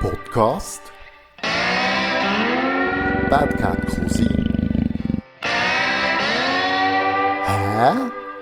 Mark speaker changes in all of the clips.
Speaker 1: Podcast Bad Cat Cousin. Hä?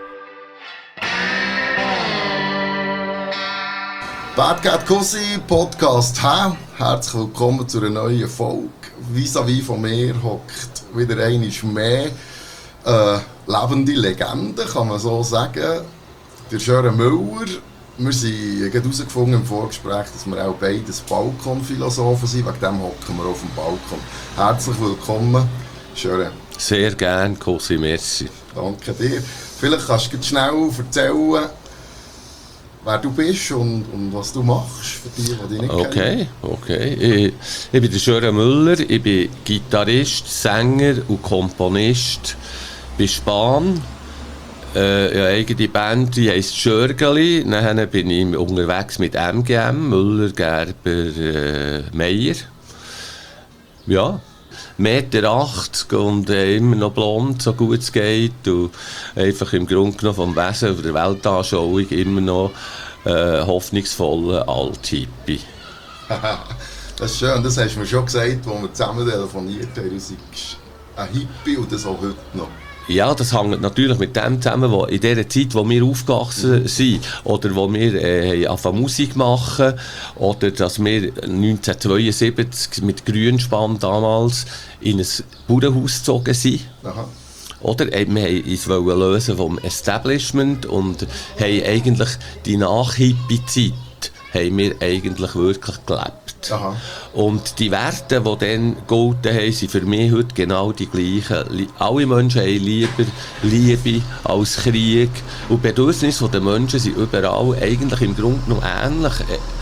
Speaker 1: Bad Cat Cousin Podcast. Hä? Herzlich willkommen zu einer neuen Folge. Vis-à-vis von mir hockt wieder einmal mehr lebende Legende, kann man so sagen. Der Sören Müller. Wir haben gerade herausgefunden im Vorgespräch, dass wir auch beides Balkonphilosophen sind. Wegen dem hocken wir auf dem Balkon. Herzlich willkommen, Sören.
Speaker 2: Sehr gerne, Cousin, merci.
Speaker 1: Danke dir. Vielleicht kannst du schnell erzählen, wer du bist und was du machst, für die dich nicht kennen.
Speaker 2: Okay. Ich bin der Sören Müller, ich bin Gitarrist, Sänger und Komponist bei Spahn. Eine eigene Band, die heisst Schörgeli. Dann bin ich unterwegs mit MGM, Müller, Gerber, Meier. Ja, 1,80 Meter und immer noch blond, so gut es geht. Und einfach im Grunde genommen vom Wesen oder der Weltanschauung immer noch hoffnungsvoller Alt-Hippie.
Speaker 1: Das ist schön, das hast du mir schon gesagt, als wir zusammen telefoniert haben. Du seist ein Hippie und das auch heute noch.
Speaker 2: Ja, das hängt natürlich mit dem zusammen, wo in der Zeit, wo wir aufgewachsen sind, oder wo wir angefangen Musik machen, oder dass wir 1972 mit Grünspann damals in ein Bauernhaus gezogen sind. Aha. Oder wir wollten uns lösen vom Establishment und haben eigentlich die Nach-Hippie-Zeit haben wir eigentlich wirklich gelebt. Aha. Und die Werte, die dann gegolten haben, sind für mich heute genau die gleichen. Alle Menschen haben lieber Liebe als Krieg. Und die Bedürfnisse der Menschen sind überall eigentlich im Grunde noch ähnlich.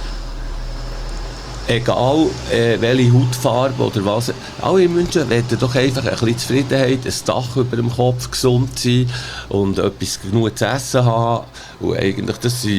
Speaker 2: Egal welche Hautfarbe oder was. Alle Menschen wollen doch einfach ein bisschen Zufriedenheit, ein Dach über dem Kopf, gesund sein und etwas genug zu essen haben. Und eigentlich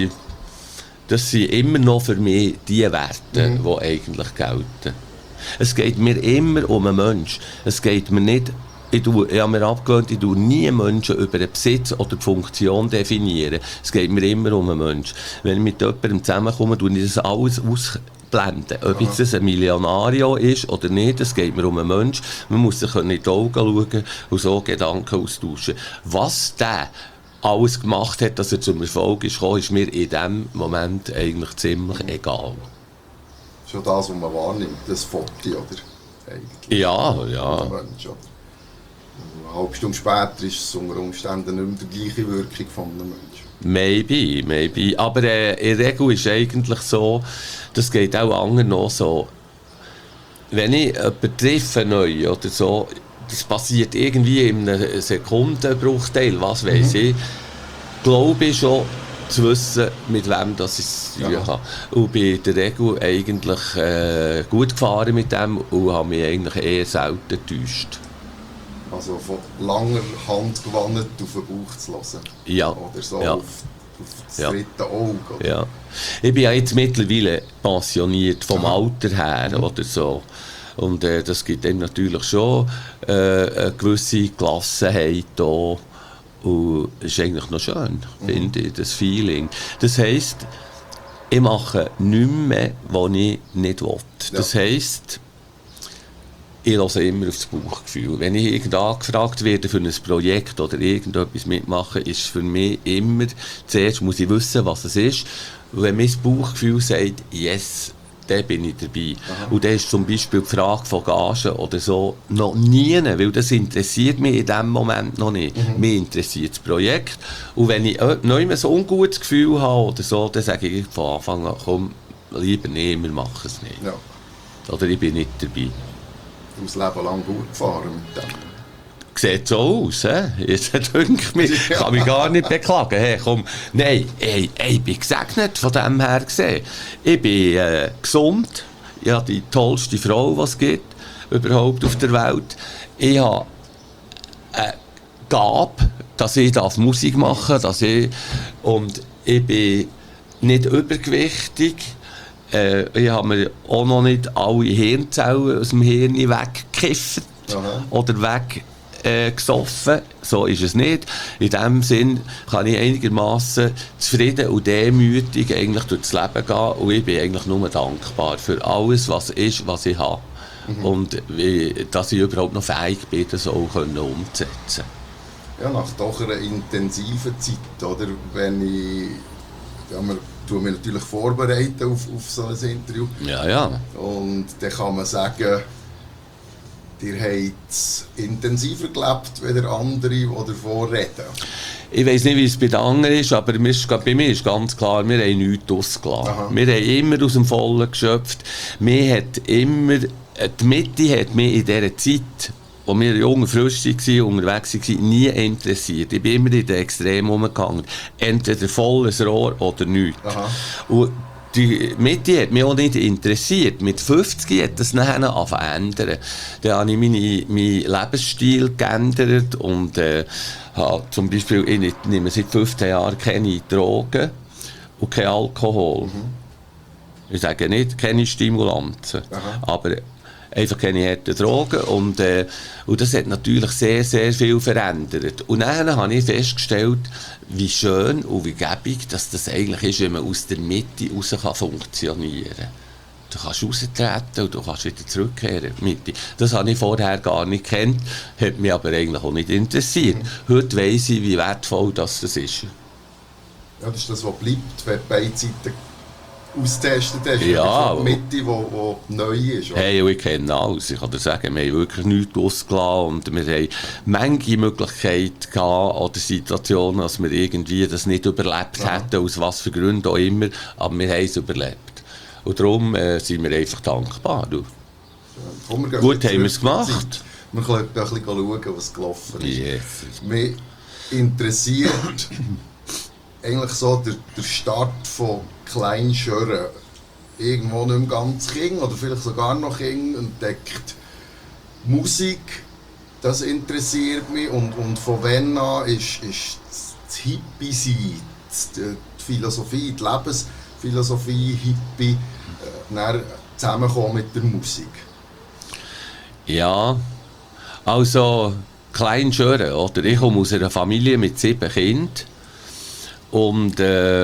Speaker 2: das sind immer noch für mich die Werte, die eigentlich gelten. Es geht mir immer um einen Menschen. Es geht mir nicht, ich habe mir abgewöhnt, ich tue nie Menschen über den Besitz oder die Funktion definieren. Es geht mir immer um einen Menschen. Wenn ich mit jemandem zusammenkomme, tue ich das alles ausblenden. Ob jetzt das ein Millionario ist oder nicht, es geht mir um einen Menschen. Man muss sich in die Augen schauen und so Gedanken austauschen. Was der alles gemacht hat, dass er zum Erfolg ist gekommen, ist mir in diesem Moment eigentlich ziemlich egal.
Speaker 1: Schon das, was man wahrnimmt, das Foto, oder? Eigentlich.
Speaker 2: Ja.
Speaker 1: Mensch, oder? Eine halbe Stunde später ist es unter Umständen nicht mehr die gleiche Wirkung von einem Menschen.
Speaker 2: Maybe. Aber in der Regel ist es eigentlich so, das geht auch anderen noch so, wenn ich jemanden treffe neu oder so, das passiert irgendwie in einem Sekundenbruchteil, was weiss ich. Glaube ich schon zu wissen, mit wem das ich zu tun habe. Und bin in der Regel eigentlich gut gefahren mit dem und habe mich eigentlich eher selten getäuscht.
Speaker 1: Also von langer Hand gewandt auf den Bauch zu hören?
Speaker 2: Ja.
Speaker 1: Oder so auf das dritte Auge? Oder?
Speaker 2: Ja. Ich bin ja jetzt mittlerweile pensioniert, vom Alter her oder so. Und das gibt dem natürlich schon eine gewisse Gelassenheit da. Und es ist eigentlich noch schön, finde ich, das Feeling. Das heisst, ich mache nichts mehr, was ich nicht will. Das heisst, ich höre immer auf das Bauchgefühl. Wenn ich irgendwo angefragt werde für ein Projekt oder irgendetwas mitmachen, ist für mich immer, zuerst muss ich wissen, was es ist. Und wenn mein Bauchgefühl sagt, yes, dann bin ich dabei. Aha. Und dann ist zum Beispiel die Frage von Gagen oder so noch nie, weil das interessiert mich in diesem Moment noch nicht. Mich interessiert das Projekt. Und wenn ich noch so ein ungutes Gefühl habe oder so, dann sage ich von Anfang an, komm, lieber nicht, wir machen es nicht. Ja. Oder ich bin nicht dabei.
Speaker 1: Du hast das Leben lang gut gefahren mit dem.
Speaker 2: Sieht so aus, he? Jetzt denke ich, kann mich gar nicht beklagen. Hey, komm. Nein, ich bin gesegnet von dem her gesehen. Ich bin gesund, ich habe die tollste Frau, die es gibt, überhaupt auf der Welt. Ich habe eine Gabe, dass ich Musik machen darf, und ich bin nicht übergewichtig. Ich habe mir auch noch nicht alle Hirnzellen aus dem Hirn weggekifft oder gesoffen, so ist es nicht. In dem Sinn kann ich einigermaßen zufrieden und demütig eigentlich durchs Leben gehen und ich bin eigentlich nur dankbar für alles, was ist, was ich habe. Und dass ich überhaupt noch fähig bin, das auch umzusetzen.
Speaker 1: Ja, nach doch einer intensiven Zeit, oder? Wenn ich... Ja, wir tun mich natürlich vorbereiten auf so ein Interview.
Speaker 2: Ja.
Speaker 1: Und dann kann man sagen, ihr habt es intensiver gelebt als andere, die davor reden.
Speaker 2: Ich weiss nicht, wie es bei den anderen ist, aber bei mir ist ganz klar, wir haben nichts ausgelassen.
Speaker 1: Aha.
Speaker 2: Wir haben immer aus dem Vollen geschöpft. Die Mitte hat mich in dieser Zeit, wo wir jung und frisch waren, unterwegs waren, nie interessiert. Ich bin immer in den Extremen rumgegangen. Entweder volles Rohr oder nichts.
Speaker 1: Aha.
Speaker 2: Und die Mitte hat mich auch nicht interessiert. Mit 50 hat das nachher verändert. Dann habe ich meinen Lebensstil geändert und habe zum Beispiel, ich nehme seit 15 Jahren keine Drogen und kein Alkohol. Ich sage nicht, keine Stimulanten, aber einfach keine harten Drogen und das hat natürlich sehr, sehr viel verändert. Und dann habe ich festgestellt, wie schön und wie gäbig dass das eigentlich ist, wenn man aus der Mitte raus funktionieren kann. Du kannst raustreten und du kannst wieder zurückkehren in die Mitte. Das habe ich vorher gar nicht gekannt, hat mich aber eigentlich auch nicht interessiert. Heute weiss ich, wie wertvoll das ist.
Speaker 1: Ja, das ist das, was bleibt, wenn beide Seiten austestet hast.
Speaker 2: Ja.
Speaker 1: Die Mitte, die neu ist. Oder?
Speaker 2: Hey, ich kenne alles. Ich kann dir sagen, wir haben wirklich nichts ausgelassen und wir haben manche Möglichkeiten gehabt oder Situationen, dass wir irgendwie das nicht überlebt hätten, aus was für Gründen auch immer, aber wir haben es überlebt. Und darum sind wir einfach dankbar. Du.
Speaker 1: Komm,
Speaker 2: Gut haben wir es gemacht.
Speaker 1: Wir können ein bisschen schauen, was gelaufen ist.
Speaker 2: Yes.
Speaker 1: Mich interessiert eigentlich so der Start von Klein Schörren. Irgendwo nicht mehr ganz Kind oder vielleicht sogar noch Kind entdeckt. Musik, das interessiert mich und von wann an ist das Hippie-Sein, die Philosophie, die Lebensphilosophie, Hippie, zusammenkommen mit der Musik?
Speaker 2: Ja, also Klein Schörren, oder? Ich komme aus einer Familie mit 7 Kindern und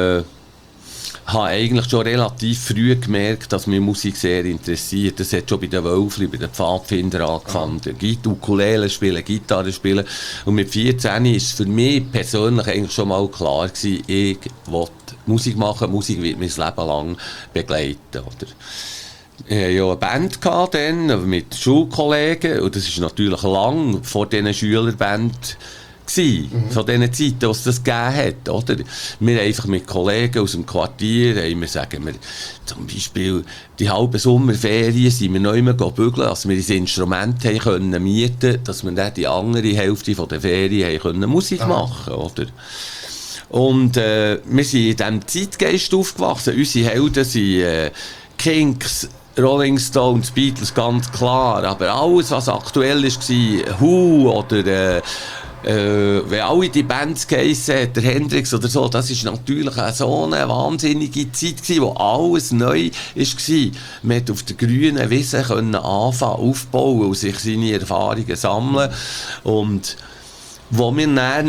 Speaker 2: habe eigentlich schon relativ früh gemerkt, dass mich Musik sehr interessiert. Das hat schon bei den Wölfli, bei den Pfadfindern angefangen. Ukulele spielen, Gitarre spielen. Und mit 14 war es für mich persönlich eigentlich schon mal klar gewesen, ich will Musik machen, Musik wird mein Leben lang begleiten. Oder? Ich hatte ja eine Band dann, mit Schulkollegen und das ist natürlich lang vor diesen Schülerband von diesen Zeiten, die es das gegeben hat. Oder? Wir haben einfach mit Kollegen aus dem Quartier, sagen wir, zum Beispiel die halbe Sommerferien sind wir noch immer bügeln, dass wir ein Instrument haben können mieten, dass wir dann die andere Hälfte der Ferien haben können Musik machen. Oder? Und wir sind in diesem Zeitgeist aufgewachsen. Unsere Helden sind Kinks, Rolling Stones, Beatles, ganz klar. Aber alles, was aktuell war, Who oder wenn alle die Bands geheissen hat, der Hendrix oder so, das war natürlich so eine wahnsinnige Zeit gewesen, wo alles neu war. Man konnte auf der grünen Wiese anfangen, aufbauen und sich seine Erfahrungen sammeln. Und wo wir dann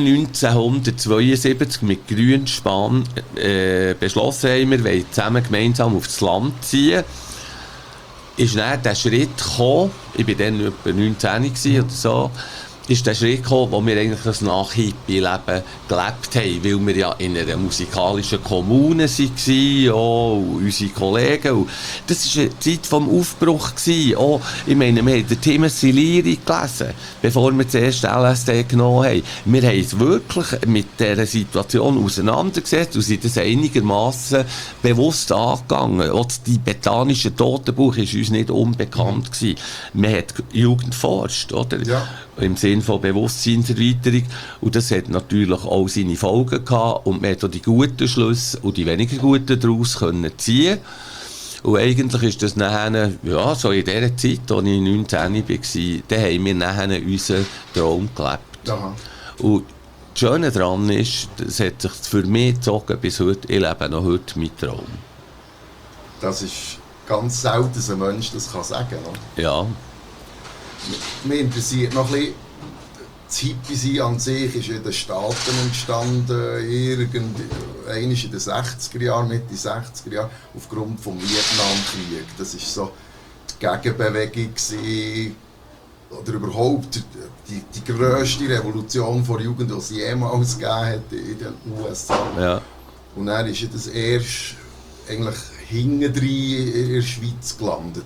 Speaker 2: 1972 mit Grünspan beschlossen haben, wir wollen zusammen gemeinsam aufs Land ziehen, ist dann der Schritt gekommen, ich war dann etwa 19 oder so, ist der Schritt gekommen, wo wir eigentlich das Nach-Hippie-Leben gelebt haben, weil wir ja in einer musikalischen Kommune waren, auch unsere Kollegen. Und das war eine Zeit vom Aufbruch. Auch, ich meine, wir haben den Timothy Leary gelesen, bevor wir zuerst LSD genommen haben. Wir haben uns wirklich mit dieser Situation auseinandergesetzt und sind das einigermaßen bewusst angegangen. Auch das tibetanische Totenbuch war uns nicht unbekannt gewesen. Man hat Jugend geforscht, oder?
Speaker 1: Ja.
Speaker 2: Im Sinne von Bewusstseinserweiterung. Und das hat natürlich auch seine Folgen gehabt. Und man hat auch die guten Schlüsse und die weniger guten daraus können ziehen. Und eigentlich ist das nachher, ja, so in dieser Zeit, als ich 19 war, da haben wir nachher unseren Traum gelebt.
Speaker 1: Aha.
Speaker 2: Und das Schöne daran ist, es hat sich für mich gezogen bis heute, ich lebe noch heute meinen Traum.
Speaker 1: Das ist ganz selten, dass ein Mensch das kann sagen kann.
Speaker 2: Ja.
Speaker 1: Mich interessiert noch ein bisschen das Hippie-Sein an sich ist in den Staaten entstanden, irgendwann in den 60er Jahren, Mitte 60er Jahren, aufgrund des Vietnamkrieg. Das war so die Gegenbewegung gewesen, oder überhaupt die grösste Revolution der Jugend, die es jemals gegeben hat in den USA.
Speaker 2: Ja.
Speaker 1: Und dann ist das erst eigentlich hintendrein in der Schweiz gelandet.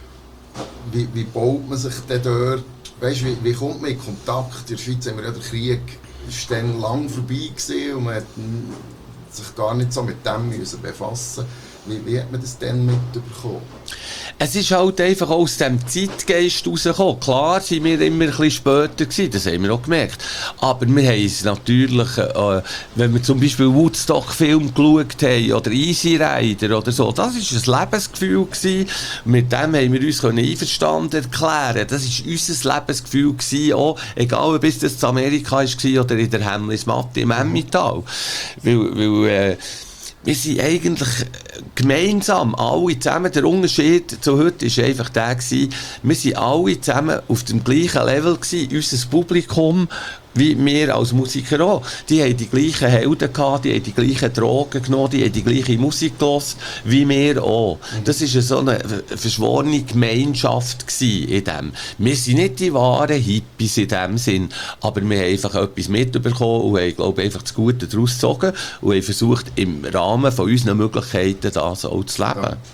Speaker 1: Wie baut man sich denn dort? Weißt, wie kommt man in Kontakt? In der Schweiz haben wir ja den Krieg, ist dann lang vorbei gewesen und man hat sich gar nicht so mit dem befassen. Wie hat man das dann mitbekommen?
Speaker 2: Es ist halt einfach aus dem Zeitgeist rausgekommen. Klar sind wir immer ein bisschen später gewesen, das haben wir auch gemerkt. Aber wir haben es natürlich, wenn wir zum Beispiel Woodstock-Film geschaut haben oder Easy Rider oder so, das war ein Lebensgefühl gewesen. Mit dem haben wir uns einverstanden erklären. Das war unser Lebensgefühl gewesen, auch, egal ob es das in Amerika war oder in der Hemlismatte im Emmental. Weil wir sind eigentlich gemeinsam, alle zusammen. Der Unterschied zu heute war einfach der gewesen, wir sind alle zusammen auf dem gleichen Level gewesen, unser Publikum, wie wir als Musiker auch. Die haben die gleichen Helden gehabt, die haben die gleichen Drogen genommen, die haben die gleiche Musik gehört, wie wir auch. Das war so eine verschworene Gemeinschaft in dem. Wir sind nicht die wahren Hippies in dem Sinn, aber wir haben einfach etwas mitbekommen und haben, glaube ich, einfach das Gute daraus gezogen und haben versucht, im Rahmen von unseren Möglichkeiten das auch zu leben.
Speaker 1: Ja.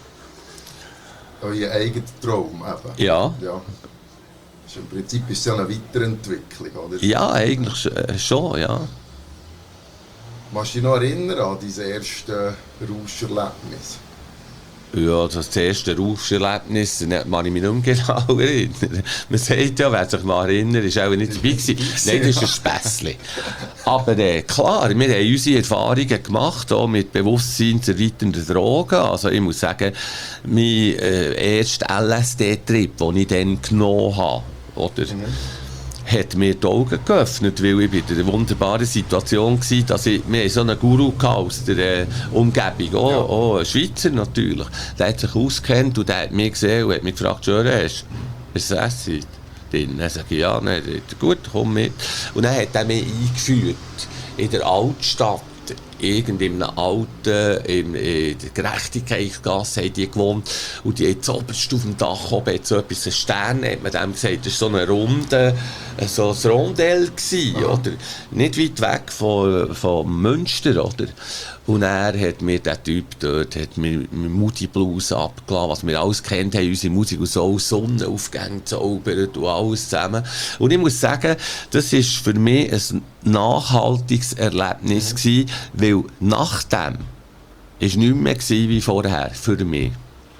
Speaker 1: Euer eigener Traum eben.
Speaker 2: Ja.
Speaker 1: Im Prinzip ist es ja eine Weiterentwicklung, oder?
Speaker 2: Ja, eigentlich schon, ja.
Speaker 1: Kannst du dich noch erinnern an dein erstes Rauscherlebnis?
Speaker 2: Ja, das erste Rauscherlebnis, kann ich mich nicht mehr genau erinnern. Man sagt ja, wer sich mal erinnert, ist auch nicht dabei gewesen. Nein, das ist ein Späßchen. Aber klar, wir haben unsere Erfahrungen gemacht, auch mit bewusstseinserweiternden Drogen. Also ich muss sagen, mein erster LSD-Trip, den ich dann genommen habe, oder, hat mir die Augen geöffnet, weil ich in der wunderbaren Situation war, dass wir so einen Guru aus der Umgebung, auch ein Schweizer natürlich, der hat sich ausgekannt und der hat mich gesehen und hat mich gefragt, hast du ein Acid drin? Dann sage ich, ja, nein, gut, komm mit. Und dann hat er mich eingeführt in der Altstadt. In einem alten, in der Gerechtigkeitsgasse haben die gewohnt und die hat oberst auf dem Dach oben so etwas, ein Stern, hat man dem gesagt, das war so eine Runde, so ein Rondell gewesen, oder? Nicht weit weg von Münster, oder? Und er hat mir, der Typ dort, hat mir Moody Blues abgelassen, was wir alles kennt haben, unsere Musik, und so Sonnenaufgänge zaubert und alles zusammen. Und ich muss sagen, das war für mich ein nachhaltiges Erlebnis gewesen, weil nach dem war nichts mehr wie vorher für mich.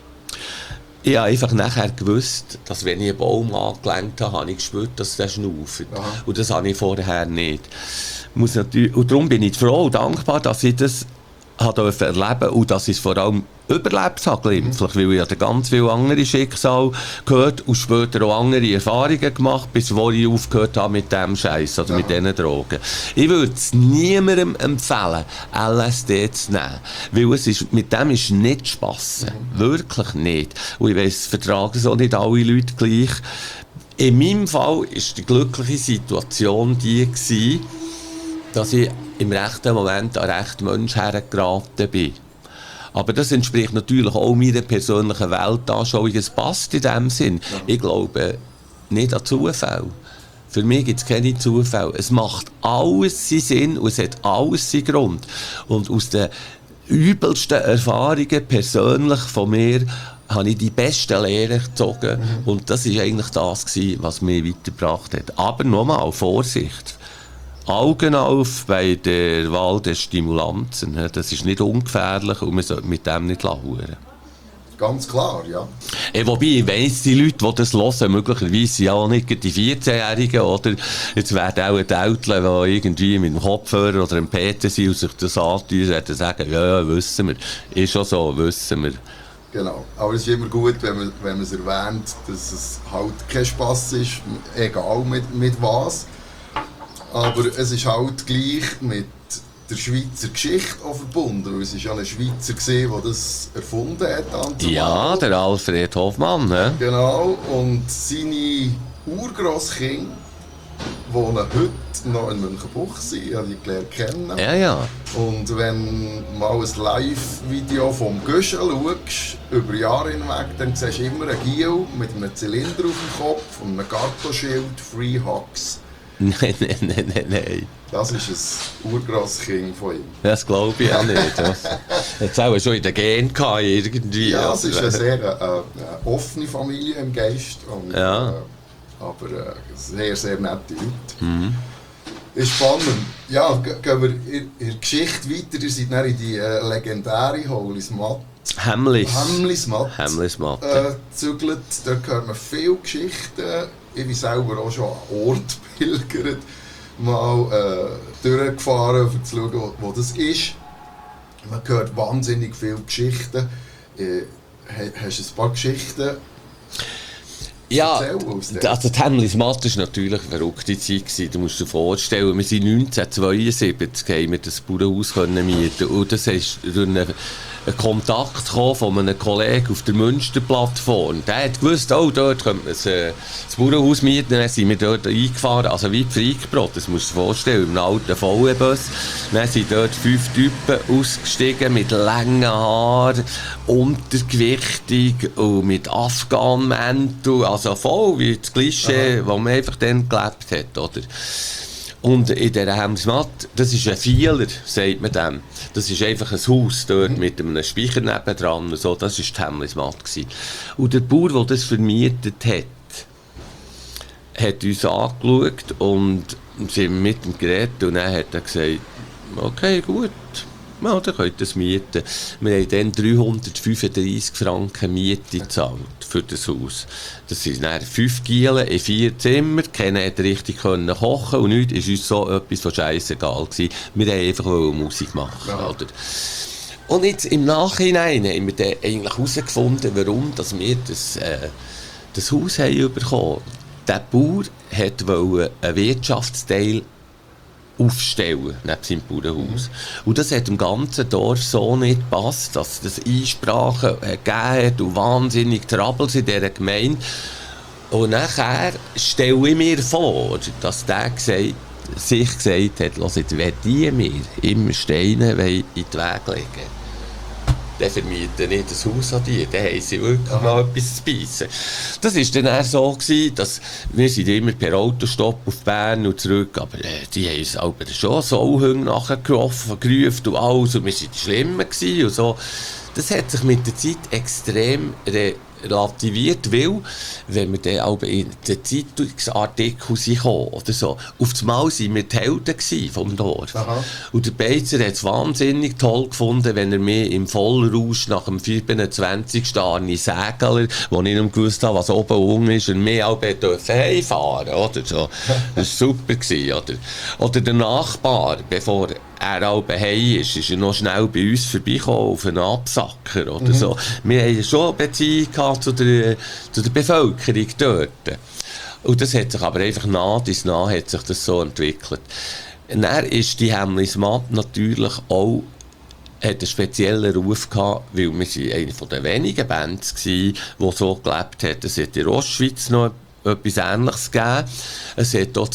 Speaker 2: Ich habe einfach nachher gewusst, dass wenn ich einen Baum angelenkt habe, habe ich gespürt, dass der schnauft. Und das habe ich vorher nicht. Und darum bin ich froh und dankbar, dass ich das erleben durfte und dass ich es vor allem überlebt habe, glimpflich, weil ich ganz viele andere Schicksale gehört und später auch andere Erfahrungen gemacht, bis wo ich aufgehört habe mit dem Scheiß oder mit diesen Drogen. Ich würde es niemandem empfehlen, LSD zu nehmen, weil mit dem ist nicht Spass. Wirklich nicht. Und ich weiss, vertragen so nicht alle Leute gleich. In meinem Fall war die glückliche Situation die gewesen, dass ich im rechten Moment an rechten Mensch hergeraten bin. Aber das entspricht natürlich auch meiner persönlichen Weltanschauung. Es passt in dem Sinn. Ja. Ich glaube nicht an Zufälle. Für mich gibt es keine Zufälle. Es macht alles seinen Sinn und es hat alles seinen Grund. Und aus den übelsten Erfahrungen persönlich von mir habe ich die besten Lehren gezogen. Und das war eigentlich das, was mich weitergebracht hat. Aber nochmal, Vorsicht. Augen auf bei der Wahl der Stimulanzen. Das ist nicht ungefährlich und man sollte mit dem nicht lauern.
Speaker 1: Ganz klar, ja.
Speaker 2: Wobei, ich weiss, die Leute, die das hören, möglicherweise sind ja auch nicht die 14-Jährigen, oder? Jetzt werden auch die Eltern, die irgendwie mit dem Kopfhörer oder einem PT sind und sich das antun, werden sagen, ja, wissen wir. Ist schon so, wissen wir.
Speaker 1: Genau, aber es ist immer gut, wenn man es erwähnt, dass es halt kein Spass ist, egal mit was. Aber es ist halt gleich mit der Schweizer Geschichte auch verbunden, weil es ist ja ein Schweizer gewesen, der das erfunden hat.
Speaker 2: Ja, der Alfred Hoffmann. Ne?
Speaker 1: Genau, und seine Urgrosskinder, wohnen heute noch in Münchenbuchsee, ich habe die gelernt kennen.
Speaker 2: Ja.
Speaker 1: Und wenn du mal ein Live-Video vom Göschel schaust, über Jahre hinweg, dann siehst du immer einen Giel mit einem Zylinder auf dem Kopf und einem Gartoschild, Free Hugs.
Speaker 2: Nein.
Speaker 1: Das ist ein Urgrosskind von ihm.
Speaker 2: Das glaube ich auch nicht. Das hat es auch schon in den Genen gehabt, irgendwie.
Speaker 1: Ja, es ist eine sehr offene Familie im Geist. Und,
Speaker 2: Ja.
Speaker 1: Aber sehr, sehr nette Leute. Ist spannend. Ja, gehen wir in der Geschichte weiter. Ihr seid dann in die legendäre Holis Matt. Hemlis Matt. Gezügelt. Dort hört man viele Geschichten. Ich bin selber auch schon an Ort pilgert. Mal durchgefahren, um zu schauen, wo das ist. Man hört wahnsinnig viele Geschichten. Hast du ein paar Geschichten?
Speaker 2: Ja, also die Hemlis Matt war natürlich eine verrückte Zeit. Du musst dir vorstellen, wir sind 1972 haben wir das Bauernhaus mieten. Und das ist durch einen Kontakt von einem Kollegen auf der Münsterplattform. Der hat gewusst, oh, dort könnte man das Bauernhaus mieten. Dann sind wir dort eingefahren, also wie die Freikbrot, das musst du dir vorstellen, im alten VW-Bus. Dann sind dort 5 Typen ausgestiegen mit langen Haaren, untergewichtig und mit Afghan-Mäntel, also voll wie das Klischee, wo man einfach dann gelebt hat, oder? Und in dieser Hemlis Matt, das ist ein Vieler, sagt man dem. Das ist einfach ein Haus dort mit einem Speicher nebendran und so. Das war die Hemlis Matt. Und der Bauer, der das vermietet hat uns angeschaut und sind mit ihm geredet und dann hat er gesagt, okay, gut. Ja, dann könnt ihr es mieten. Wir haben dann 335 Franken Miete gezahlt für das Haus. Das sind dann 5 Gielen in 4 Zimmern. Keiner konnte richtig kochen und nichts. Es war uns so etwas von scheissegal gewesen. Wir wollten einfach Musik machen. Ja. Oder? Und jetzt im Nachhinein haben wir dann eigentlich herausgefunden, warum dass wir das Haus haben bekommen. Der Bauer wollte einen Wirtschaftsteil aufstellen, neben seinem Bauernhaus. Und das hat dem ganzen Dorf so nicht gepasst, dass es Einsprachen gegeben hat und wahnsinnig Troubles in dieser Gemeinde. Und nachher stelle ich mir vor, dass der sich gesagt hat, «Hört, jetzt wenn die mir immer Steine in den Weg legen, dann vermieten nicht das Haus an die, dann haben sie wirklich mal etwas zu beißen.» Das war dann eher so, dass wir sind immer per Autostopp auf Bern und zurück, aber die haben uns aber schon so Hunger nachgerufen und alles, und wir waren die Schlimmen und so. Das hat sich mit der Zeit extrem relativiert, weil, wenn wir dann auch in den Zeitungsartikeln kamen oder so, auf das Mal waren wir die Helden vom Dorf. Aha. Und der Beizer hat es wahnsinnig toll gefunden, wenn er mir im Vollrausch nach dem 27. Arni Sägeler, wo ich nicht gewusst habe, was oben unten ist, und mir auch heimfahren oder so. Das war super. Oder der Nachbar, bevor er auch heim ist er noch schnell bei uns vorbeigekommen auf einen Absacker oder so. Wir hatten schon eine Beziehung zu der Bevölkerung dort. Und das hat sich aber einfach nach hat sich das so entwickelt. Dann ist die Hemlis Matt natürlich auch, hat einen speziellen Ruf gehabt, weil wir eine der wenigen Bands waren, die so gelebt hat. Es hat in der Ostschweiz noch etwas Ähnliches gegeben. Es hat dort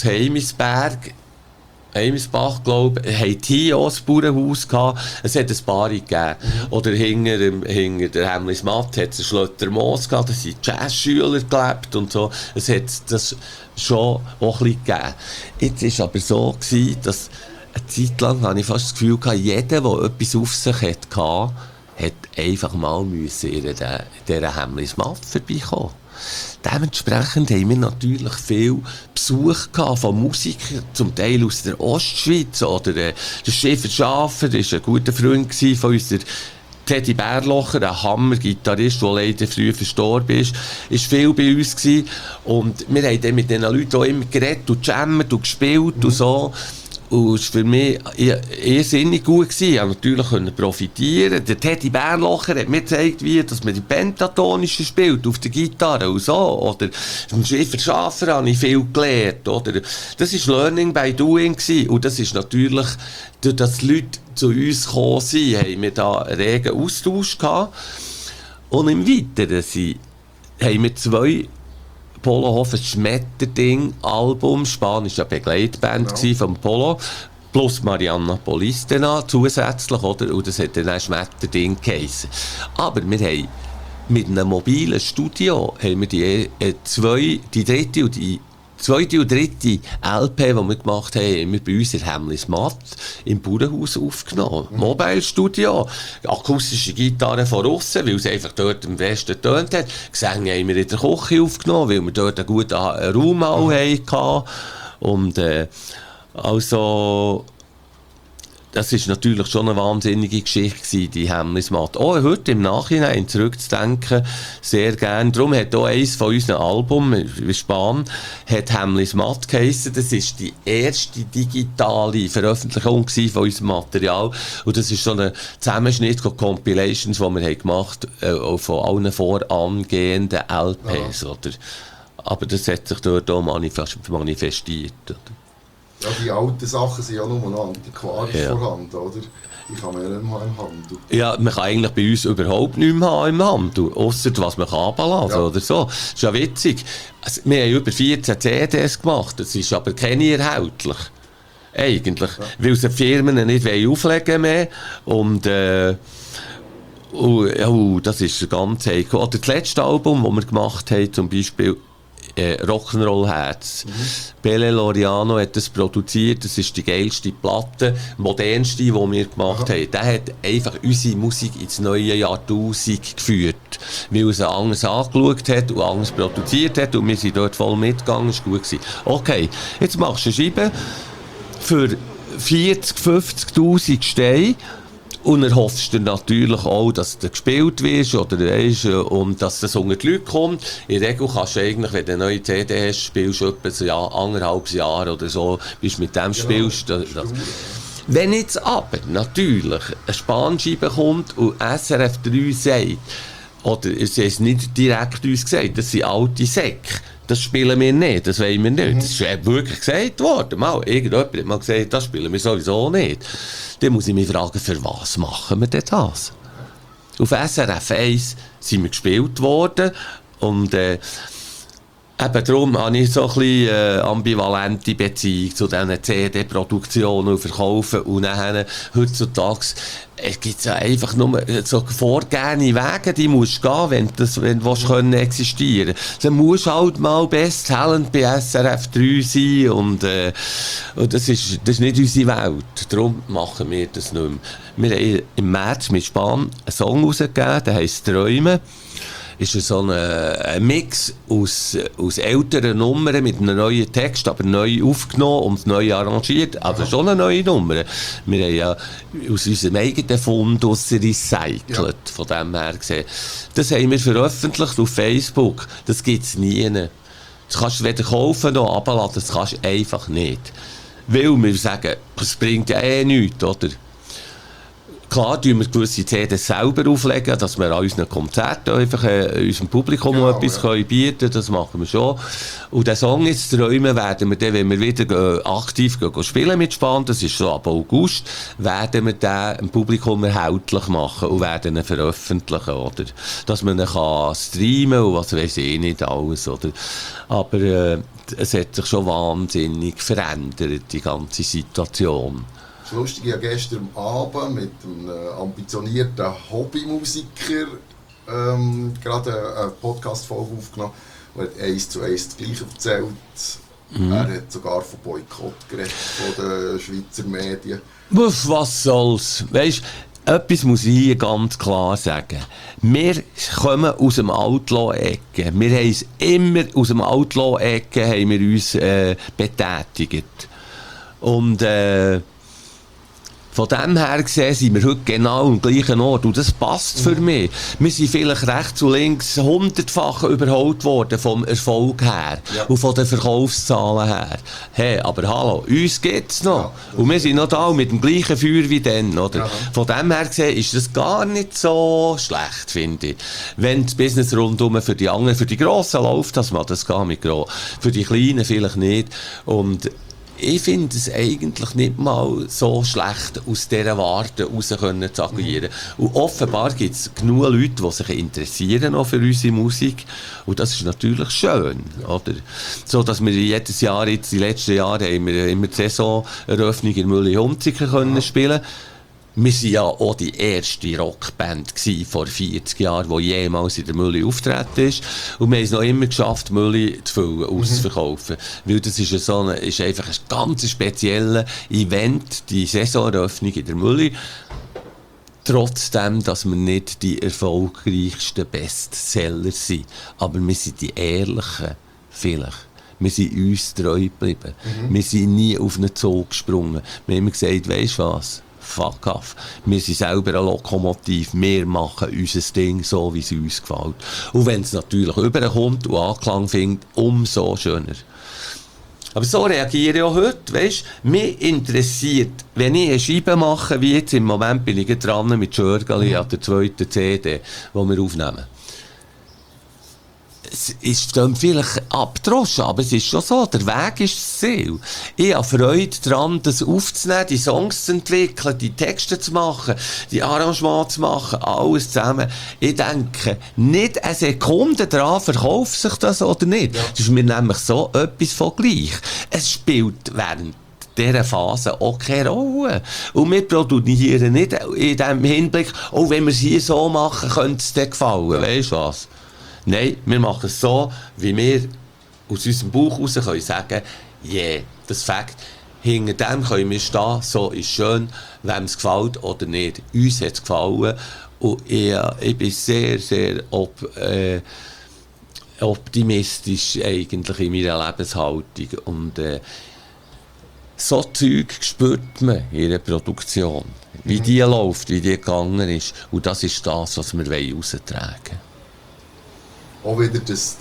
Speaker 2: Heimisbach, glaube ich, hat hier auch ein Bauernhaus gehabt. Es hat ein paar gegeben. Oder hinter der Hemlis Matt hat es einen Schlöttermoos gehabt, da sind Jazzschüler gelebt und so. Es hat das schon auch ein bisschen gegeben. Jetzt war aber so, dass eine Zeit lang, habe ich fast das Gefühl gehabt, jeder, der etwas auf sich hatte, hat einfach mal in dieser Hemlis Matt vorbeikommen. Dementsprechend haben wir natürlich viel Besuch von Musikern, zum Teil aus der Ostschweiz. Oder der Schäfer Schafer war ein guter Freund von uns. Der Teddy Bärlocher, ein Hammer-Gitarrist, der leider früh verstorben ist, war viel bei uns gewesen. Und wir haben dann mit diesen Leuten auch immer geredet und gejammert und gespielt und so. Und es war für mich irrsinnig gut gewesen. Ich konnte natürlich profitieren. Der Teddy Bärlocher hat mir gezeigt, wie dass man die Pentatonische spielt auf der Gitarre und so. Oder vom Schäfer Schafer habe ich viel gelernt. Oder? Das war Learning by Doing gewesen. Und das ist natürlich, durch dass die Leute zu uns gekommen sind, haben wir da einen regen Austausch gehabt. Und im Weiteren haben wir 2 Polohof ein Schmetterding-Album, spanische Begleitband vom Polo, plus Marianna Polistena zusätzlich, oder? Und das hat dann auch Schmetterding geheissen. Aber wir haben mit einem mobilen Studio haben wir die dritte und die zweite und dritte LP, die wir gemacht haben, haben wir bei uns in Hemlismatt im Bauernhaus aufgenommen. Mobile Studio, akustische Gitarre von aussen, weil es einfach dort am besten getönt hat. Gesänge haben wir in der Küche aufgenommen, weil wir dort einen guten Raum auch hatten. Und also, das war natürlich schon eine wahnsinnige Geschichte gewesen, die Hemlismatt. Auch heute im Nachhinein zurückzudenken, sehr gern. Darum hat auch eines von unseren Alben, Span, hat Hemlismatt geheissen. Das war die erste digitale Veröffentlichung von unserem Material. Und das ist so ein Zusammenschnitt von Compilations, die wir gemacht haben, von allen vorangehenden LPs. Oder? Aber das hat sich dort auch manifestiert. Oder?
Speaker 1: Ja, die alten Sachen sind ja nur noch antiquarisch vorhanden, oder? Die kann man ja nicht mehr im Handel.
Speaker 2: Ja, man kann eigentlich bei uns überhaupt nichts mehr haben im Handel, ausser was man runterlassen oder so. Das ist ja witzig. Also, wir haben über 14 CDs gemacht, das ist aber keine erhältlich. Eigentlich. Ja. Weil sie die Firmen nicht auflegen mehr. Und das ist ganz heikel. Oder das letzte Album, das wir gemacht haben, zum Beispiel Rock'n'Roll Herz. Bele Loriano hat das produziert, das ist die geilste Platte, modernste, die wir gemacht haben. Der hat einfach unsere Musik ins neue Jahrtausend geführt, weil er sie anders angeschaut hat und anders produziert hat und wir sind dort voll mitgegangen, das war gut gewesen. Okay, jetzt machst du eine Scheibe für 40'000, 50'000 Steine. Und erhoffst du natürlich auch, dass du gespielt wirst oder und dass das unter die Leute kommt. In der Regel kannst du eigentlich, wenn du eine neue CD hast, spielst du etwa so 1,5 Jahre oder so, bis du mit dem spielst. Wenn jetzt aber natürlich eine Spanscheibe kommt und SRF 3 sagt, oder sie haben es nicht direkt uns gesagt, das sind alte Säcke. Das spielen wir nicht, das wollen wir nicht. Das ist wirklich gesagt worden. Irgendjemand hat mal gesagt, das spielen wir sowieso nicht. Dann muss ich mich fragen, für was machen wir denn das? Auf SRF 1 sind wir gespielt worden und eben darum habe ich so ein bisschen ambivalente Beziehung zu diesen CD-Produktionen und Verkaufen. Und dann heutzutage gibt es ja einfach nur so vorgegebene Wege, die musst du gehen, wenn du existieren willst. Dann musst du halt mal Best Talent bei SRF 3 sein und das ist nicht unsere Welt. Darum machen wir das nicht mehr. Wir haben im März mit Span einen Song rausgegeben, der heisst «Träumen». Ist so ein Mix aus älteren Nummern mit einem neuen Text, aber neu aufgenommen und neu arrangiert. Also schon eine neue Nummer. Wir haben ja aus unserem eigenen Fundus recycelt, von dem her gesehen. Das haben wir veröffentlicht auf Facebook. Das gibt es nie. Das kannst du weder kaufen noch abladen, das kannst du einfach nicht. Weil wir sagen, es bringt ja nichts, oder? Klar, tun wir gewisse CDs selber auflegen, dass wir an unseren Konzerten einfach unserem Publikum etwas bieten können. Das machen wir schon. Und den Song jetzt «Träumen» werden wir dann, wenn wir wieder aktiv spielen mit Span, das ist so ab August, werden wir den dem Publikum erhältlich machen und werden ihn veröffentlichen, oder? Dass man ihn kann streamen und was weiss ich nicht alles, oder? Aber es hat sich schon wahnsinnig verändert, die ganze Situation.
Speaker 1: Das ist lustig, ich habe gestern Abend mit einem ambitionierten Hobbymusiker gerade eine Podcast-Folge aufgenommen, der hat 1:1 das Gleiche erzählt. Er hat sogar von Boykott geredet, von den Schweizer Medien.
Speaker 2: Was soll's? Weisst, etwas muss ich hier ganz klar sagen. Wir kommen aus dem Outlaw-Ecke. Wir haben uns immer aus dem Outlaw-Ecke haben wir uns betätigt. Und von dem her gesehen sind wir heute genau am gleichen Ort und das passt für mich. Wir sind vielleicht rechts und links 100-fach überholt worden vom Erfolg her und von den Verkaufszahlen her. Hey, aber hallo, uns gibt's noch. Und wir sind noch da mit dem gleichen Feuer wie dann, oder? Ja. Von dem her gesehen ist das gar nicht so schlecht, finde ich. Wenn das Business rundum für die anderen, für die Grossen läuft, das mal das gar mit groß. Für die Kleinen vielleicht nicht. Und ich finde es eigentlich nicht mal so schlecht, aus dieser Warte raus zu agieren. Und offenbar gibt es genug Leute, die sich interessieren auch für unsere Musik. Und das ist natürlich schön, oder? So, dass wir jedes Jahr, jetzt die letzten Jahre, haben wir immer die Saisoneröffnung in Mühle-Hunziker können spielen. Wir waren ja auch die erste Rockband vor 40 Jahren, die jemals in der Mühle auftreten ist. Und wir haben es noch immer geschafft, die Mühle zu füllen, auszuverkaufen. Weil das ist, ist einfach ein ganz spezielles Event, die Saisoneröffnung in der Mühle. Trotzdem, dass wir nicht die erfolgreichsten Bestseller sind. Aber wir sind die Ehrlichen, vielleicht. Wir sind uns treu geblieben. Wir sind nie auf einen Zug gesprungen. Wir haben immer gesagt, weisst du was? Fuck off. Wir sind selber ein Lokomotiv. Wir machen unser Ding so, wie es uns gefällt. Und wenn es natürlich überkommt und Anklang findet, umso schöner. Aber so reagiere ich auch heute, weisst du? Mich interessiert, wenn ich eine Scheibe mache, wie jetzt im Moment bin ich dran mit Schörgali an der zweiten CD, die wir aufnehmen. Es ist dann vielleicht abgedroschen, aber es ist schon so, der Weg ist das Ziel. Ich habe Freude daran, das aufzunehmen, die Songs zu entwickeln, die Texte zu machen, die Arrangements zu machen, alles zusammen. Ich denke, nicht eine Sekunde daran, verkauft sich das oder nicht. Das ist mir nämlich so etwas von gleich. Es spielt während dieser Phase auch keine Rolle. Und wir produzieren nicht in dem Hinblick, oh, wenn wir es hier so machen, könnte es dir gefallen. Weisst du was? Nein, wir machen es so, wie wir aus unserem Bauch heraus können sagen, das Fakt, hinter dem können wir stehen, so ist schön, wem es gefällt oder nicht. Uns hat es gefallen und ich bin sehr, sehr optimistisch eigentlich in meiner Lebenshaltung. Und so Zeug spürt man in der Produktion, wie die läuft, wie die gegangen ist. Und das ist das, was wir raustragen wollen.
Speaker 1: Auch wieder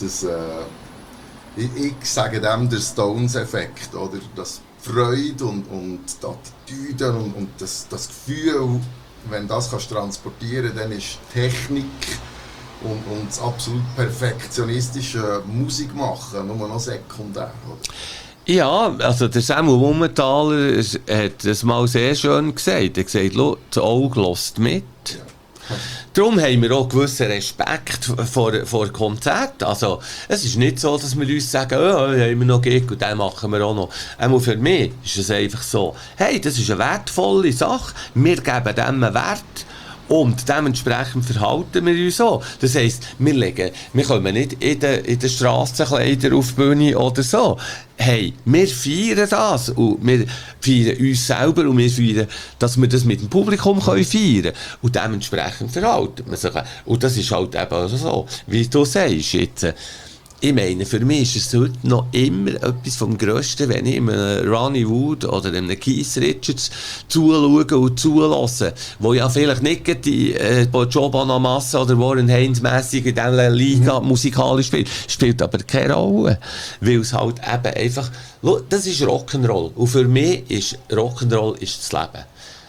Speaker 1: ich sage dem der Stones-Effekt, oder? Das Freude und die Attitüde und das Gefühl, wenn das kannst transportieren, dann ist Technik und das absolut perfektionistische Musik machen nur noch sekundär, oder? Ja,
Speaker 2: also der Samuel Mummentaler hat das mal sehr schön gesagt. Er hat gesagt, das Auge hört mit. Ja. Darum haben wir auch einen gewissen Respekt vor Konzerten. Also, es ist nicht so, dass wir uns sagen, haben wir noch Gig und den machen wir auch noch. Einmal für mich ist es einfach so, hey, das ist eine wertvolle Sache, wir geben dem einen Wert und dementsprechend verhalten wir uns so. Das heisst, wir kommen nicht in den Strassenkleider auf die Bühne oder so. Hey, wir feiern das und wir feiern uns selber und wir feiern, dass wir das mit dem Publikum feiern können. Und dementsprechend verhalten wir sich. Und das ist halt eben so, wie du sagst jetzt. Ich meine, für mich ist es heute noch immer etwas vom Grössten, wenn ich einem Ronnie Wood oder einem Keith Richards zuschaue und zulasse, wo ja vielleicht nicht die Joe Bonamassa oder Warren Haynes mässig in dieser Liga musikalisch spielt aber keine Rolle, weil es halt eben einfach, das ist Rock'n'Roll und für mich ist Rock'n'Roll das Leben.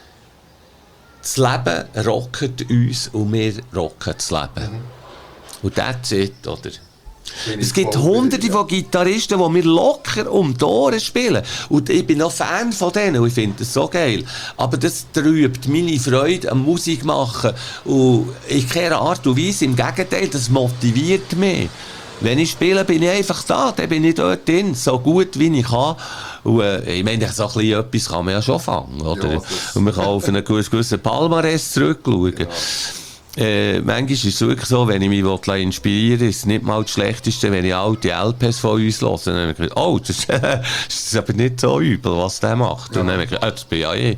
Speaker 2: Das Leben rockt uns und wir rocken das Leben. Und that's it, oder? Es gibt hunderte von Gitarristen, die mir locker um die Ohren spielen. Und ich bin noch Fan von denen und ich finde das so geil. Aber das trübt meine Freude am Musik machen. Und in keiner Art und Weise, im Gegenteil, das motiviert mich. Wenn ich spiele, bin ich einfach da, dann bin ich dort drin, so gut wie ich kann. Und ich meine, so ein bisschen etwas kann man ja schon fangen, oder? Ja, und man kann auf einen gewissen Palmares zurückschauen. Ja. Manchmal ist es wirklich so, wenn ich mich inspirieren will, ist es nicht mal das Schlechteste, wenn ich alte LPs von uns höre. Dann habe ich gedacht, oh, das ist aber nicht so übel, was der macht. Ja. Und dann habe ich gedacht, das bin ja ich.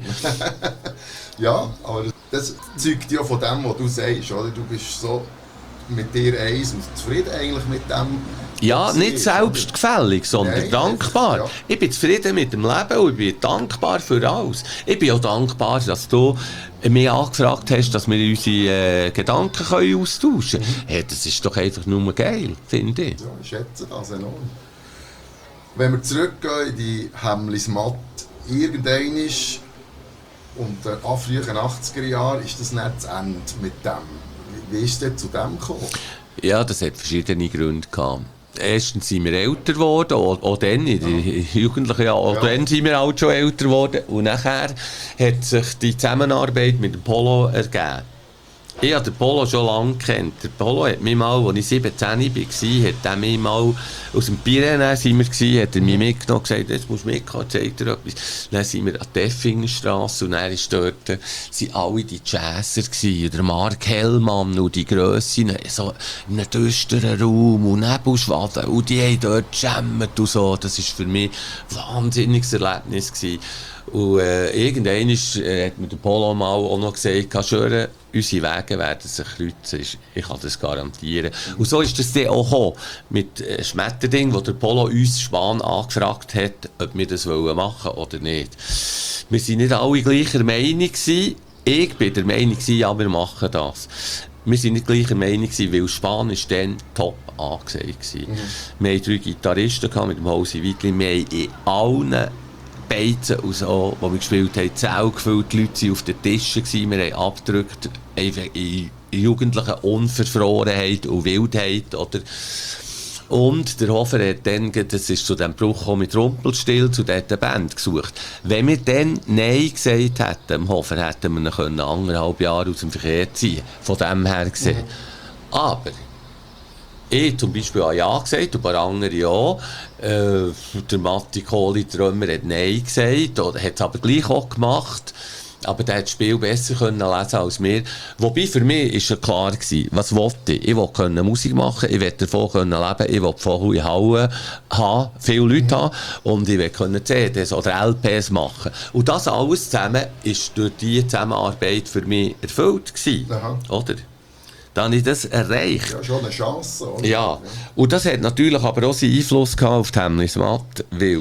Speaker 2: Ja, aber das zeugt ja von dem, was du sagst, oder? Du bist so mit dir eins und zufrieden eigentlich mit dem. Ja, nicht selbstgefällig, sondern dankbar. Ja. Ich bin zufrieden mit dem Leben und ich bin dankbar für alles. Ich bin auch dankbar, dass du mich angefragt hast, dass wir unsere Gedanken austauschen können. Hey, das ist doch einfach nur geil, finde ich. Ja, ich schätze das enorm. Wenn wir zurückgehen in die Hemlismatt, irgendwann ist, und den frühen 80er Jahren, ist das nicht zu Ende mit dem. Wie ist es zu dem gekommen? Ja, das hat verschiedene Gründe gehabt. erstens sind wir älter geworden, auch dann, in den Jugendlichen Jahren, auch dann sind wir halt schon älter geworden. Und nachher hat sich die Zusammenarbeit mit dem Polo ergeben. Ich habe den Polo schon lange gekannt. Der Polo hat mich mal, als ich 17 war, hat er mich mal aus dem Pyrenäen sind wir gewesen, hat er mich mitgenommen und gesagt, jetzt musst du mitkommen, zeig dir etwas. Dann sind wir an der Effingerstrasse und dann ist dort, sind alle die Jazzer gewesen, der Mark Hellmann und die Grössen, so in einem düsteren Raum und Nebelschwaden und die haben dort geschämt und so. Das war für mich ein wahnsinniges Erlebnis gewesen. Und irgendwann hat mir der Polo mal auch noch gesagt, Schöre, unsere Wege werden sich kreuzen, ich kann das garantieren. Und so ist das dann auch gekommen, mit Schmetterding, wo der Polo uns Spahn angefragt hat, ob wir das machen oder nicht. Wir waren nicht alle gleicher Meinung gewesen. Ich war der Meinung gewesen, ja, wir machen das. Wir waren nicht gleicher Meinung gewesen, weil Spahn ist dann top angesagt war. Wir hatten 3 Gitarristen mit dem Hausi Weitli, wir haben in allen Beizen und so, wo wir gespielt haben, Zell gefüllt, die Leute waren auf den Tischen, wir haben abgedrückt, einfach in jugendlichen Unverfrorenheit und Wildheit, oder? Und der Hofer hat dann, das ist zu dem Bruch mit Rumpelstilz, zu dieser Band gesucht. Wenn wir dann Nein gesagt hätten, dem Hofer, hätten wir ihn 1,5 Jahre aus dem Verkehr ziehen, von dem her gesehen. Aber ich zum Beispiel habe Ja gesagt, und ein paar andere auch. Der Matti Kohli-Trömer hat Nein gesagt, oder hat es aber gleich auch gemacht. Aber der hat das Spiel besser lesen als wir. Wobei für mich war es klar gewesen, was wollte ich? Ich wollte Musik machen, ich wollte davon leben, ich wollte Vogel in Hallen haben, viele Leute haben, und ich wollte CDs oder LPs machen. Und das alles zusammen ist durch diese Zusammenarbeit für mich erfüllt gewesen. Oder? Dann habe ich das erreicht.
Speaker 1: Ja, schon eine Chance, oder?
Speaker 2: Ja, und das hat natürlich aber auch seinen Einfluss gehabt auf die Hemmlismatt, weil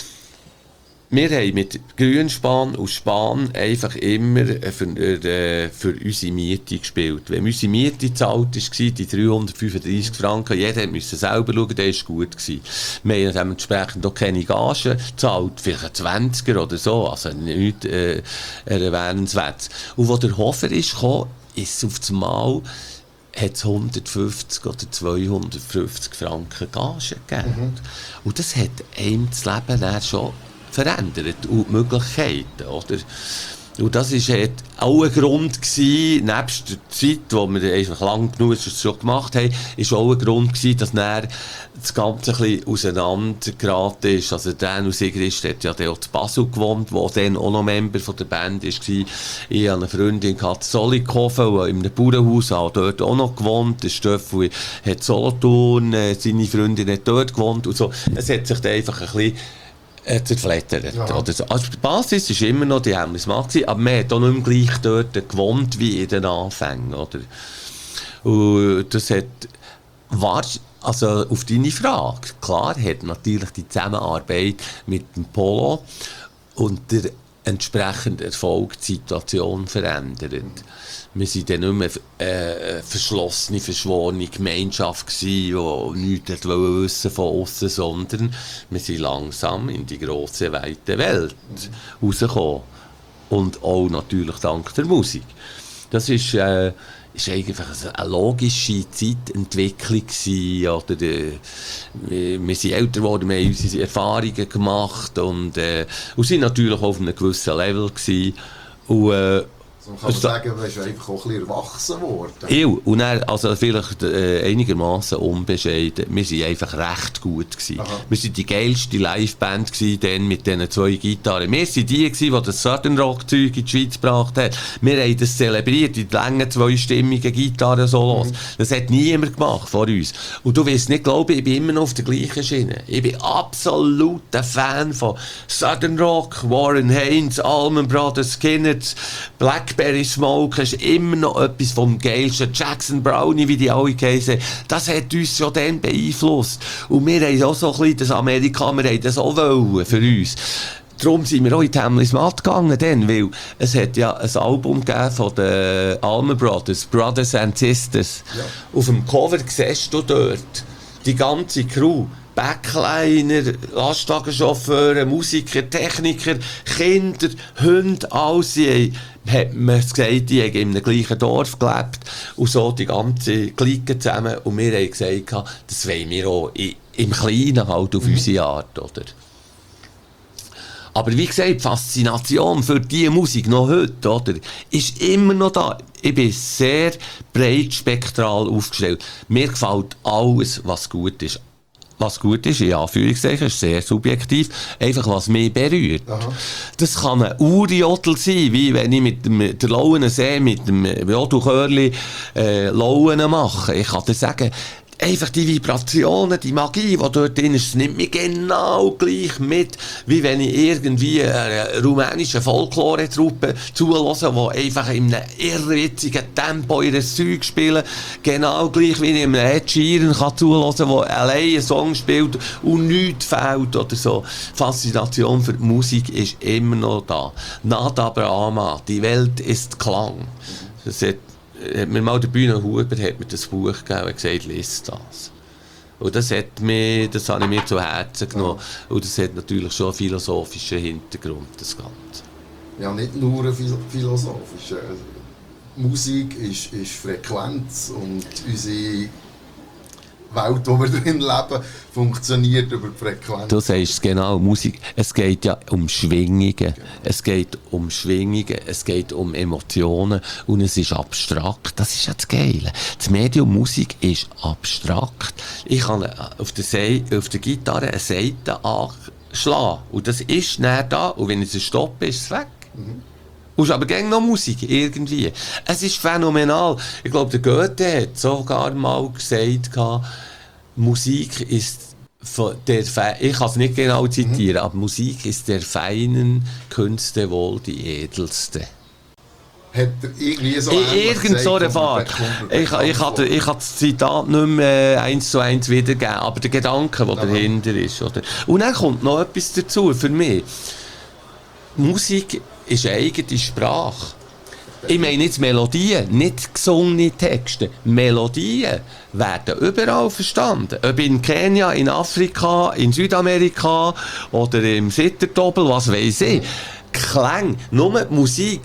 Speaker 2: wir haben mit Grünspan und Span einfach immer für unsere Miete gespielt. Wenn unsere Miete gezahlt war, die 335 Franken, jeder musste selber schauen, der war gut gewesen. Wir haben dementsprechend auch keine Gagen gezahlt, vielleicht ein 20er oder so, also nichts erwähnenswertes. Und als der Hofer ist gekommen, ist auf einmal hat es 150 oder 250 Franken Gage gegeben. Und das hat einem das Leben dann schon verändert und die Möglichkeiten, oder? Und das war auch ein Grund gewesen, nebst der Zeit, wo wir einfach lang genug schon gemacht haben, ist auch ein Grund gewesen, dass dann das Ganze ein bisschen auseinandergeraten ist. Also Dan und Sigrist hat ja auch zu Basel gewohnt, wo dann auch noch Member von der Band war. Ich hatte eine Freundin, Zollikofen, die in einem Bauernhaus hat dort auch noch gewohnt. Der Stöffel hat Solothurn, seine Freundin hat dort gewohnt und so. Es hat sich dann einfach ein bisschen zerflettert. Ja. Also die Basis war immer noch die Hemmlismatt, aber man hat auch nicht mehr gleich dort gewohnt wie in den Anfängen. Oder? Und das hat also auf deine Frage, klar hat natürlich die Zusammenarbeit mit dem Polo und der entsprechende Erfolg die Situation verändert. Wir waren dann nicht mehr verschlossene, verschworene Gemeinschaft gewesen, die nichts wissen von aussen, sondern wir sind langsam in die grosse, weite Welt rausgekommen. Und auch natürlich dank der Musik. Das ist eigentlich eine logische Zeitentwicklung gewesen, oder wir sind älter geworden, wir haben unsere Erfahrungen gemacht und sind natürlich auf einem gewissen Level gewesen. Und
Speaker 1: so kann man sagen, du bist einfach auch ein bisschen erwachsen geworden.
Speaker 2: Und dann, also vielleicht einigermaßen unbescheiden, wir waren einfach recht gut gewesen. Wir waren die geilste Liveband gewesen, mit diesen 2 Gitarren. Wir waren die, die das Southern Rock Zeug in die Schweiz gebracht haben. Wir haben das zelebriert, die langen 2-stimmigen Gitarren-Solos. Das hat niemand gemacht vor uns. Und du wirst nicht glauben, ich bin immer noch auf der gleichen Schiene. Ich bin absolut ein Fan von Southern Rock, Warren Haynes, Allman Brothers, Skinner, Blackberry Smoke, ist immer noch etwas vom Geilsten. Jackson Brownie, wie die alle heissen. Das hat uns schon dann beeinflusst. Und wir haben auch so ein bisschen das Amerika, wir haben das auch wollen für uns. Darum sind wir auch in die Hemmlismatt gegangen, dann, weil es hat ja ein Album gegeben von den Allman Brothers, Brothers and Sisters. Ja. Auf dem Cover siehst du dort die ganze Crew. Backliner, Lastwagenchauffeure, Musiker, Techniker, Kinder, Hunde, alles. hat man gesagt, ich habe in einem gleichen Dorf gelebt und so die ganze Clique zusammen. Und wir haben gesagt, das wollen wir auch im Kleinen halt auf unsere Art, oder? Aber wie gesagt, die Faszination für diese Musik noch heute, oder, ist immer noch da. Ich bin sehr breit spektral aufgestellt. Mir gefällt alles, was gut ist. Was gut ist, in Anführungszeichen, ist sehr subjektiv, einfach was mich berührt. Aha. Das kann ein Urjodel sein, wie wenn ich mit der Lauen See, mit dem Jodelchörli Lauen mache. Ich kann dir sagen, einfach die Vibrationen, die Magie, die dort drin ist, nimmt mich genau gleich mit, wie wenn ich irgendwie eine rumänische Folklore-Truppe zuhöre, die einfach in einem irrwitzigen Tempo ihr Zeug spielen. Genau gleich wie ich einem Ed Sheeran zuhören kann, der allein einen Song spielt und nichts fehlt oder so. Faszination für die Musik ist immer noch da. Nada Brahma, die Welt ist Klang. Das hat mir mal der Bühnenhuber hat mir das Buch gegeben und gesagt, lies das. Und das habe ich mir zu Herzen genommen. Und das hat natürlich schon einen philosophischen Hintergrund, das Ganze.
Speaker 1: Ja, nicht nur einen philosophischen. Musik ist Frequenz und unsere Welt, in der wir drin leben, funktioniert über die Frequenz.
Speaker 2: Du sagst es genau, Musik, es geht ja um Schwingungen, genau. Es geht um Schwingungen, es geht um Emotionen und es ist abstrakt, das ist ja das Geile. Das Medium Musik ist abstrakt. Ich kann auf der Gitarre eine Saite anschlagen und das ist näher da und wenn ich es stoppe, ist es weg. Und es ist aber gerne noch Musik, irgendwie. Es ist phänomenal. Ich glaube, der Goethe hat sogar mal gesagt, Musik ist ich kann es nicht genau zitieren, aber Musik ist der feinen Künste wohl die edelste.
Speaker 1: Hat er irgendwie so
Speaker 2: irgend so eine Fahrt. Ich kann das Zitat nicht mehr 1:1 wiedergeben, aber der Gedanke, der dahinter ist. Oder? Und dann kommt noch etwas dazu für mich. Musik ist eine eigene Sprache. Ich meine jetzt Melodien, nicht gesungene Texte. Melodien werden überall verstanden. Ob in Kenia, in Afrika, in Südamerika oder im Sitterdobel, was weiß ich. Klang, nur Musik,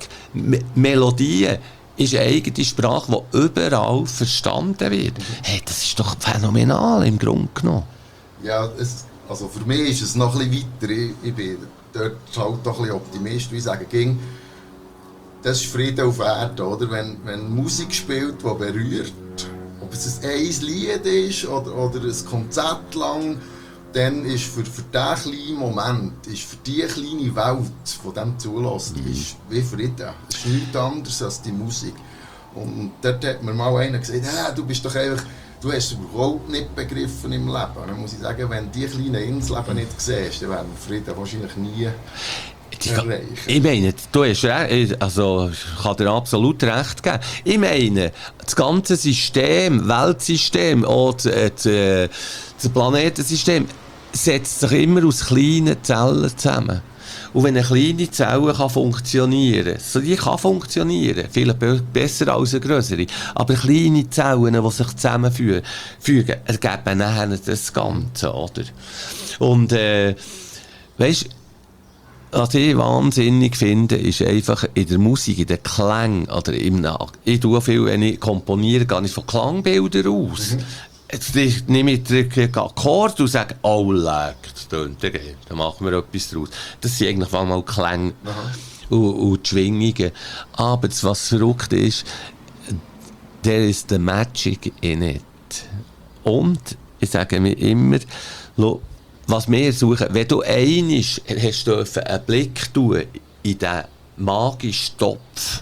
Speaker 2: Melodien ist eine eigene Sprache, die überall verstanden wird. Hey, das ist doch phänomenal im Grunde genommen.
Speaker 1: Ja, also für mich ist es noch ein bisschen weiter. Ich bin dort halt doch ein bisschen Optimist, wie ich sage, das ist Frieden auf Erden, oder? Wenn Musik spielt, die berührt, ob es ein Lied ist oder ein Konzert lang, dann ist für diesen kleinen Moment, ist für die kleine Welt, die dem zulässt, ist wie Frieden. Es ist nichts anderes als die Musik. Und dort hat mir mal einer gesagt, du bist doch einfach, du hast es überhaupt nicht begriffen im Leben. Und dann muss ich sagen, wenn du die kleinen Inseln nicht siehst, dann werden wir Frieden wahrscheinlich nie erreichen.
Speaker 2: Ich meine, du hast recht, also ich kann dir absolut recht geben. Ich meine, das ganze System, Weltsystem, auch das Planetensystem, setzt sich immer aus kleinen Zellen zusammen. Und wenn eine kleine Zelle funktionieren kann, so die kann funktionieren, viel besser als eine größere, aber kleine Zellen, die sich zusammenfügen, ergeben nachher das Ganze, oder? Und, weisst, was ich wahnsinnig finde, ist einfach in der Musik, in den Klängen, oder ich tue viel, wenn ich komponiere, gehe ich von Klangbildern aus. Jetzt nehme ich den Akkord und sage, oh, leck, das tönt ja geil, dann machen wir etwas draus. Das sind eigentlich mal Klänge und die Schwingungen. Aber das, was verrückt ist, there is the magic in it. Und ich sage mir immer, was wir suchen, wenn du einmal hast dürfen einen Blick tun in diesen magischen Topf,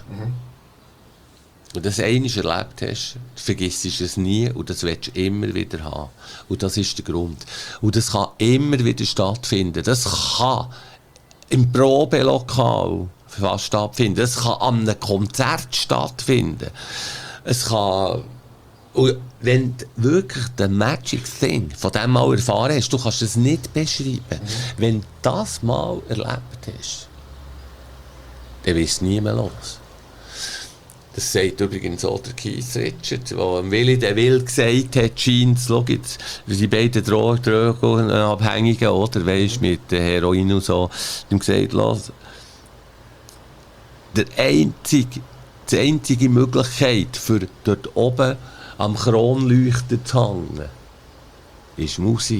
Speaker 2: und das einmal erlebt hast, vergisst du es nie und das willst du immer wieder haben. Und das ist der Grund. Und das kann immer wieder stattfinden. Das kann im Probelokal fast stattfinden. Das kann an einem Konzert stattfinden. Es kann... Und wenn du wirklich den Magic Thing von dem mal erfahren hast, du kannst es nicht beschreiben. Wenn du das mal erlebt hast, dann wirst du nie mehr los. Das sagt übrigens auch der Keith Richards, der Willi DeVille gesagt hat, scheint, schau jetzt, die beiden Drogenabhängigen, oder, weisst, mit Heroin und so, die haben gesagt, los, die einzige Möglichkeit, für dort oben am Kronleuchter zu hängen, ist Musik.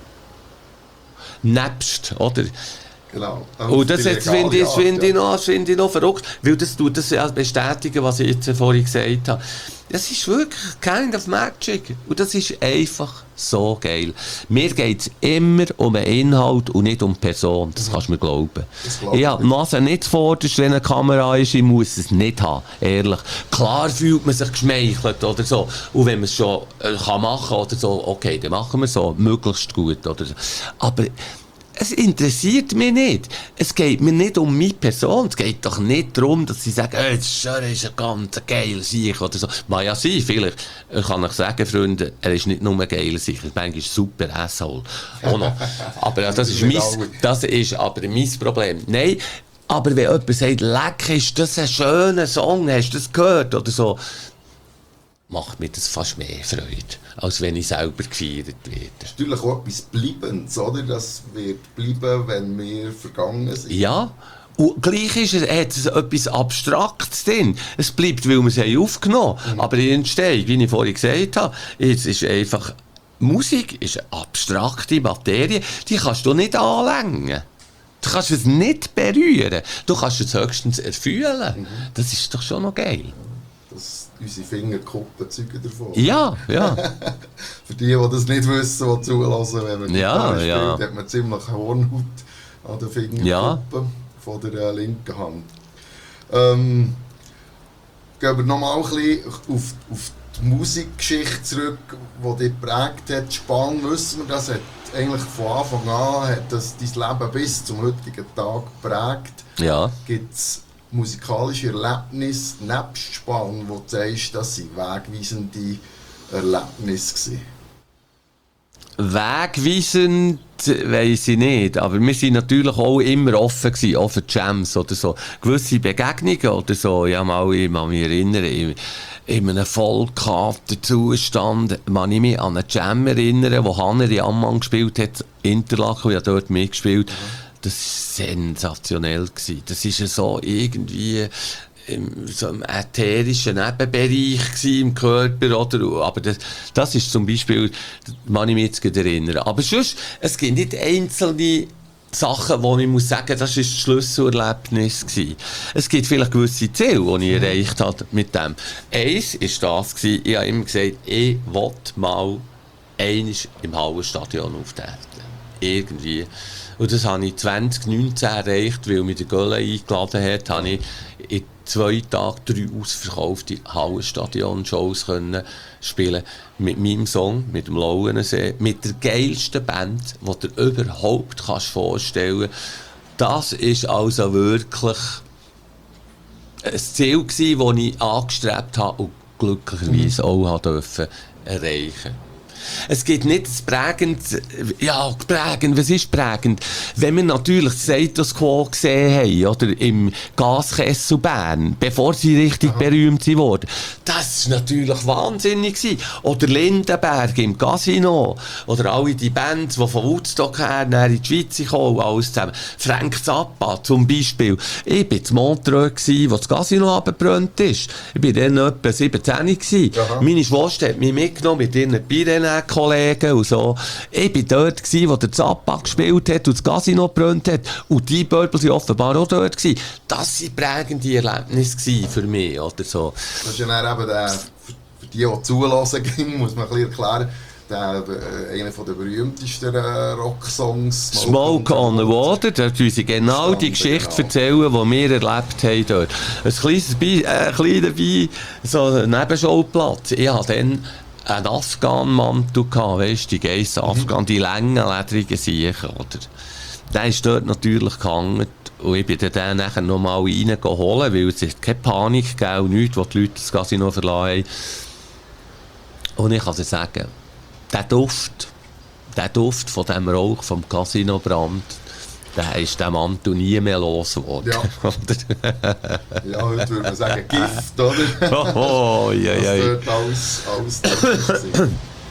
Speaker 2: Nebst, oder?
Speaker 1: Genau.
Speaker 2: Und das finde ich noch verrückt, weil das tut das ja bestätigen, was ich jetzt vorhin gesagt habe. Das ist wirklich kind of magic. Und das ist einfach so geil. Mir geht es immer um den Inhalt und nicht um die Person. Das kannst du mir glauben. Ich habe die Nase nicht zuvorderst, wenn eine Kamera ist. Ich muss es nicht haben, ehrlich. Klar fühlt man sich geschmeichelt oder so. Und wenn man es schon kann machen oder so, okay, dann machen wir es so. Möglichst gut oder so. Aber es interessiert mich nicht. Es geht mir nicht um meine Person. Es geht doch nicht darum, dass sie sagen, das ist ein ganz geiler Sieg oder so. Mag ja sein, vielleicht kann ich sagen, Freunde, er ist nicht nur ein geiler Sieg, er ist ein super Asshole. Aber das ist aber mein Problem. Nein, aber wenn jemand sagt, leck, ist das ein schöner Song, hast du das gehört oder so, macht mir das fast mehr Freude, als wenn ich selber gefeiert werde.
Speaker 1: Das ist natürlich auch etwas Bleibendes, oder? Das wird bleiben, wenn wir vergangen sind.
Speaker 2: Ja, und gleich hat es etwas Abstraktes drin. Es bleibt, weil wir es aufgenommen haben. Aber die Entstehung, wie ich vorhin gesagt habe, jetzt ist einfach, Musik ist eine abstrakte Materie, die kannst du nicht anlängen. Du kannst es nicht berühren. Du kannst es höchstens erfühlen. Das ist doch schon noch geil.
Speaker 1: Unsere Fingerkuppen zeugen davon.
Speaker 2: Ja.
Speaker 1: Für die das nicht wissen, die zulassen, wenn man Gitarre spielt, hat man ziemlich Hornhaut an den Fingerkuppen von der linken Hand. Gehen wir nochmal ein bisschen auf die Musikgeschichte zurück, die dich geprägt hat. Spanien wissen wir, das hat eigentlich von Anfang an hat das dein Leben bis zum heutigen Tag geprägt.
Speaker 2: Ja.
Speaker 1: Gibt's musikalische Erlebnisse nebst Spanien, wo du sagst, das waren wegweisende Erlebnisse gewesen?
Speaker 2: Wegweisend weiss ich nicht, aber wir waren natürlich auch immer offen gewesen, auch für Jams oder so. Gewisse Begegnungen oder so, ich kann mich erinnern, in einem vollgehabten Zustand, kann ich mich an einen Jam erinnern, wo Hanner Ammann gespielt hat, Interlaken, ich habe dort mitgespielt. Das war sensationell. Das war so irgendwie so im ätherischen Nebenbereich im Körper. Oder? Aber das ist zum Beispiel, kann ich mich jetzt erinnern. Aber sonst, es gibt nicht einzelne Sachen, wo ich muss sagen, das war das Schlüsselerlebnis gewesen. Es gibt vielleicht gewisse Ziele, die ich erreicht habe mit dem. Eins war das gewesen, ich habe immer gesagt, ich will mal einmal im Hallenstadion auftreten. Irgendwie. Und das habe ich 2019 erreicht, weil mich der Gölle eingeladen hat, habe ich in 2 Tagen 3 ausverkaufte Hallenstadion-Shows spielen mit meinem Song, mit dem Lauensee, mit der geilsten Band, die du dir überhaupt vorstellen kannst. Das war also wirklich ein Ziel, das ich angestrebt habe und glücklicherweise auch durfte erreichen. Es gibt nicht das prägend, was ist prägend? Wenn wir natürlich das Status Quo gesehen haben, oder im Gaskessel Bern, bevor sie richtig berühmt wurden, das war natürlich wahnsinnig gewesen. Oder Lindenberg im Casino, oder alle die Bands, die von Woodstock her in die Schweiz kamen, alles zusammen. Frank Zappa zum Beispiel. Ich war in Montreux, wo das Casino abgebrannt ist. Ich war dann etwa 17 gewesen. Meine Schwester hat mich mitgenommen mit ihren Kollegen und so. Ich war dort, wo der Zappa gespielt hat und das Casino gebrannt hat. Und die Purple waren offenbar auch dort gewesen. Das waren prägende Erlebnisse für mich, oder so.
Speaker 1: Das ist ja dann eben für die, die zulassen ging, muss man ein bisschen erklären, einer der berühmtesten Rocksongs.
Speaker 2: Smoke on the Water, da tun sie genau die Geschichte erzählen, die wir erlebt haben dort. Ein kleiner so ein Nebenschauplatz. Ich hatte dann einen Afghan-Mantel, weißt du, die geissen Afghan, die langen, ledrigen Siechen, oder? Der ist dort natürlich gehangen. Und ich bin dann nachher noch mal holen, weil es keine Panik gab und nichts, wo die Leute das Casino verlassen haben. Und ich kann dir sagen, der Duft von dem Rauch vom Casinobrand, der ist der Mantel nie mehr losgeworden.
Speaker 1: Ja. Ja, heute würde man sagen Gift, oder?
Speaker 2: Oh, ja.
Speaker 1: Das alles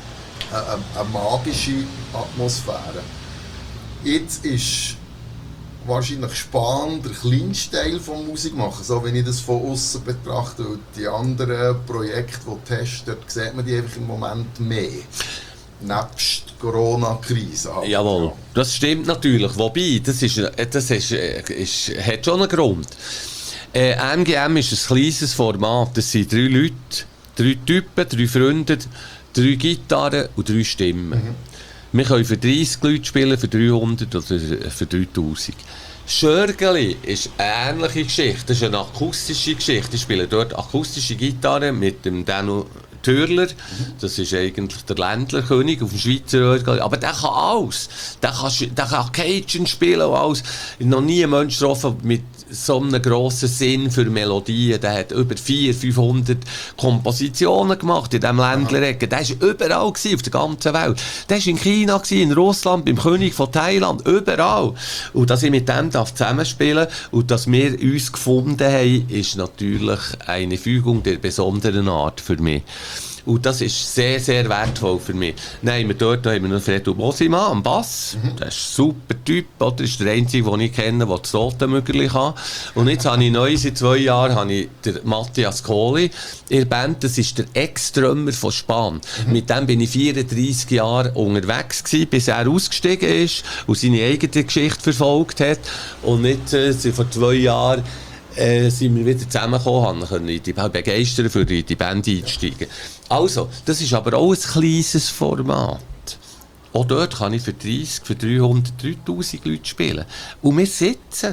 Speaker 1: eine magische Atmosphäre. Jetzt ist wahrscheinlich Span der kleinste Teil von Musik machen, so wie ich das von außen betrachte. Und die anderen Projekte, die du hast, dort sieht man die einfach im Moment mehr. Nebst Corona-Krise. Halt.
Speaker 2: Jawohl, das stimmt natürlich. Wobei, das hat schon einen Grund. MGM ist ein kleines Format. Das sind 3 Leute, 3 Typen, 3 Freunde, 3 Gitarren und 3 Stimmen. Wir können für 30 Leute spielen, für 300 oder für 3000. Schörgeli ist eine ähnliche Geschichte. Das ist eine akustische Geschichte. Ich spiele dort akustische Gitarre mit dem Daniel Thürler. Das ist eigentlich der Ländlerkönig auf dem Schweizer Orgel. Aber der kann alles. Der kann Cajun spielen und alles. Ich habe noch nie einen Menschen getroffen mit so einem grossen Sinn für Melodien. Der hat über 400-500 Kompositionen gemacht in diesem Ländlerecke. Der war überall auf der ganzen Welt. Der war in China, in Russland, beim König von Thailand, überall. Und dass ich mit dem zusammenspielen darf und dass wir uns gefunden haben, ist natürlich eine Fügung der besonderen Art für mich. Und das ist sehr, sehr wertvoll für mich. Dort haben wir noch Fredo Bosima am Bass. Das ist ein super Typ. Oder? Das ist der einzige, den ich kenne, der das Totenmögeli kann. Und jetzt habe ich neu, seit 2 Jahren, habe ich den Matthias Kohli in der Band. Das ist der Ex-Drummer von Span. Mit dem bin ich 34 Jahre unterwegs gewesen, bis er ausgestiegen ist und seine eigene Geschichte verfolgt hat. Und jetzt, vor 2 Jahren, sind wir wieder zusammengekommen, können die begeistern, für die Band einzusteigen. Also, das ist aber auch ein kleines Format. Auch dort kann ich für 30, für 300, 3000 Leute spielen. Und wir sitzen.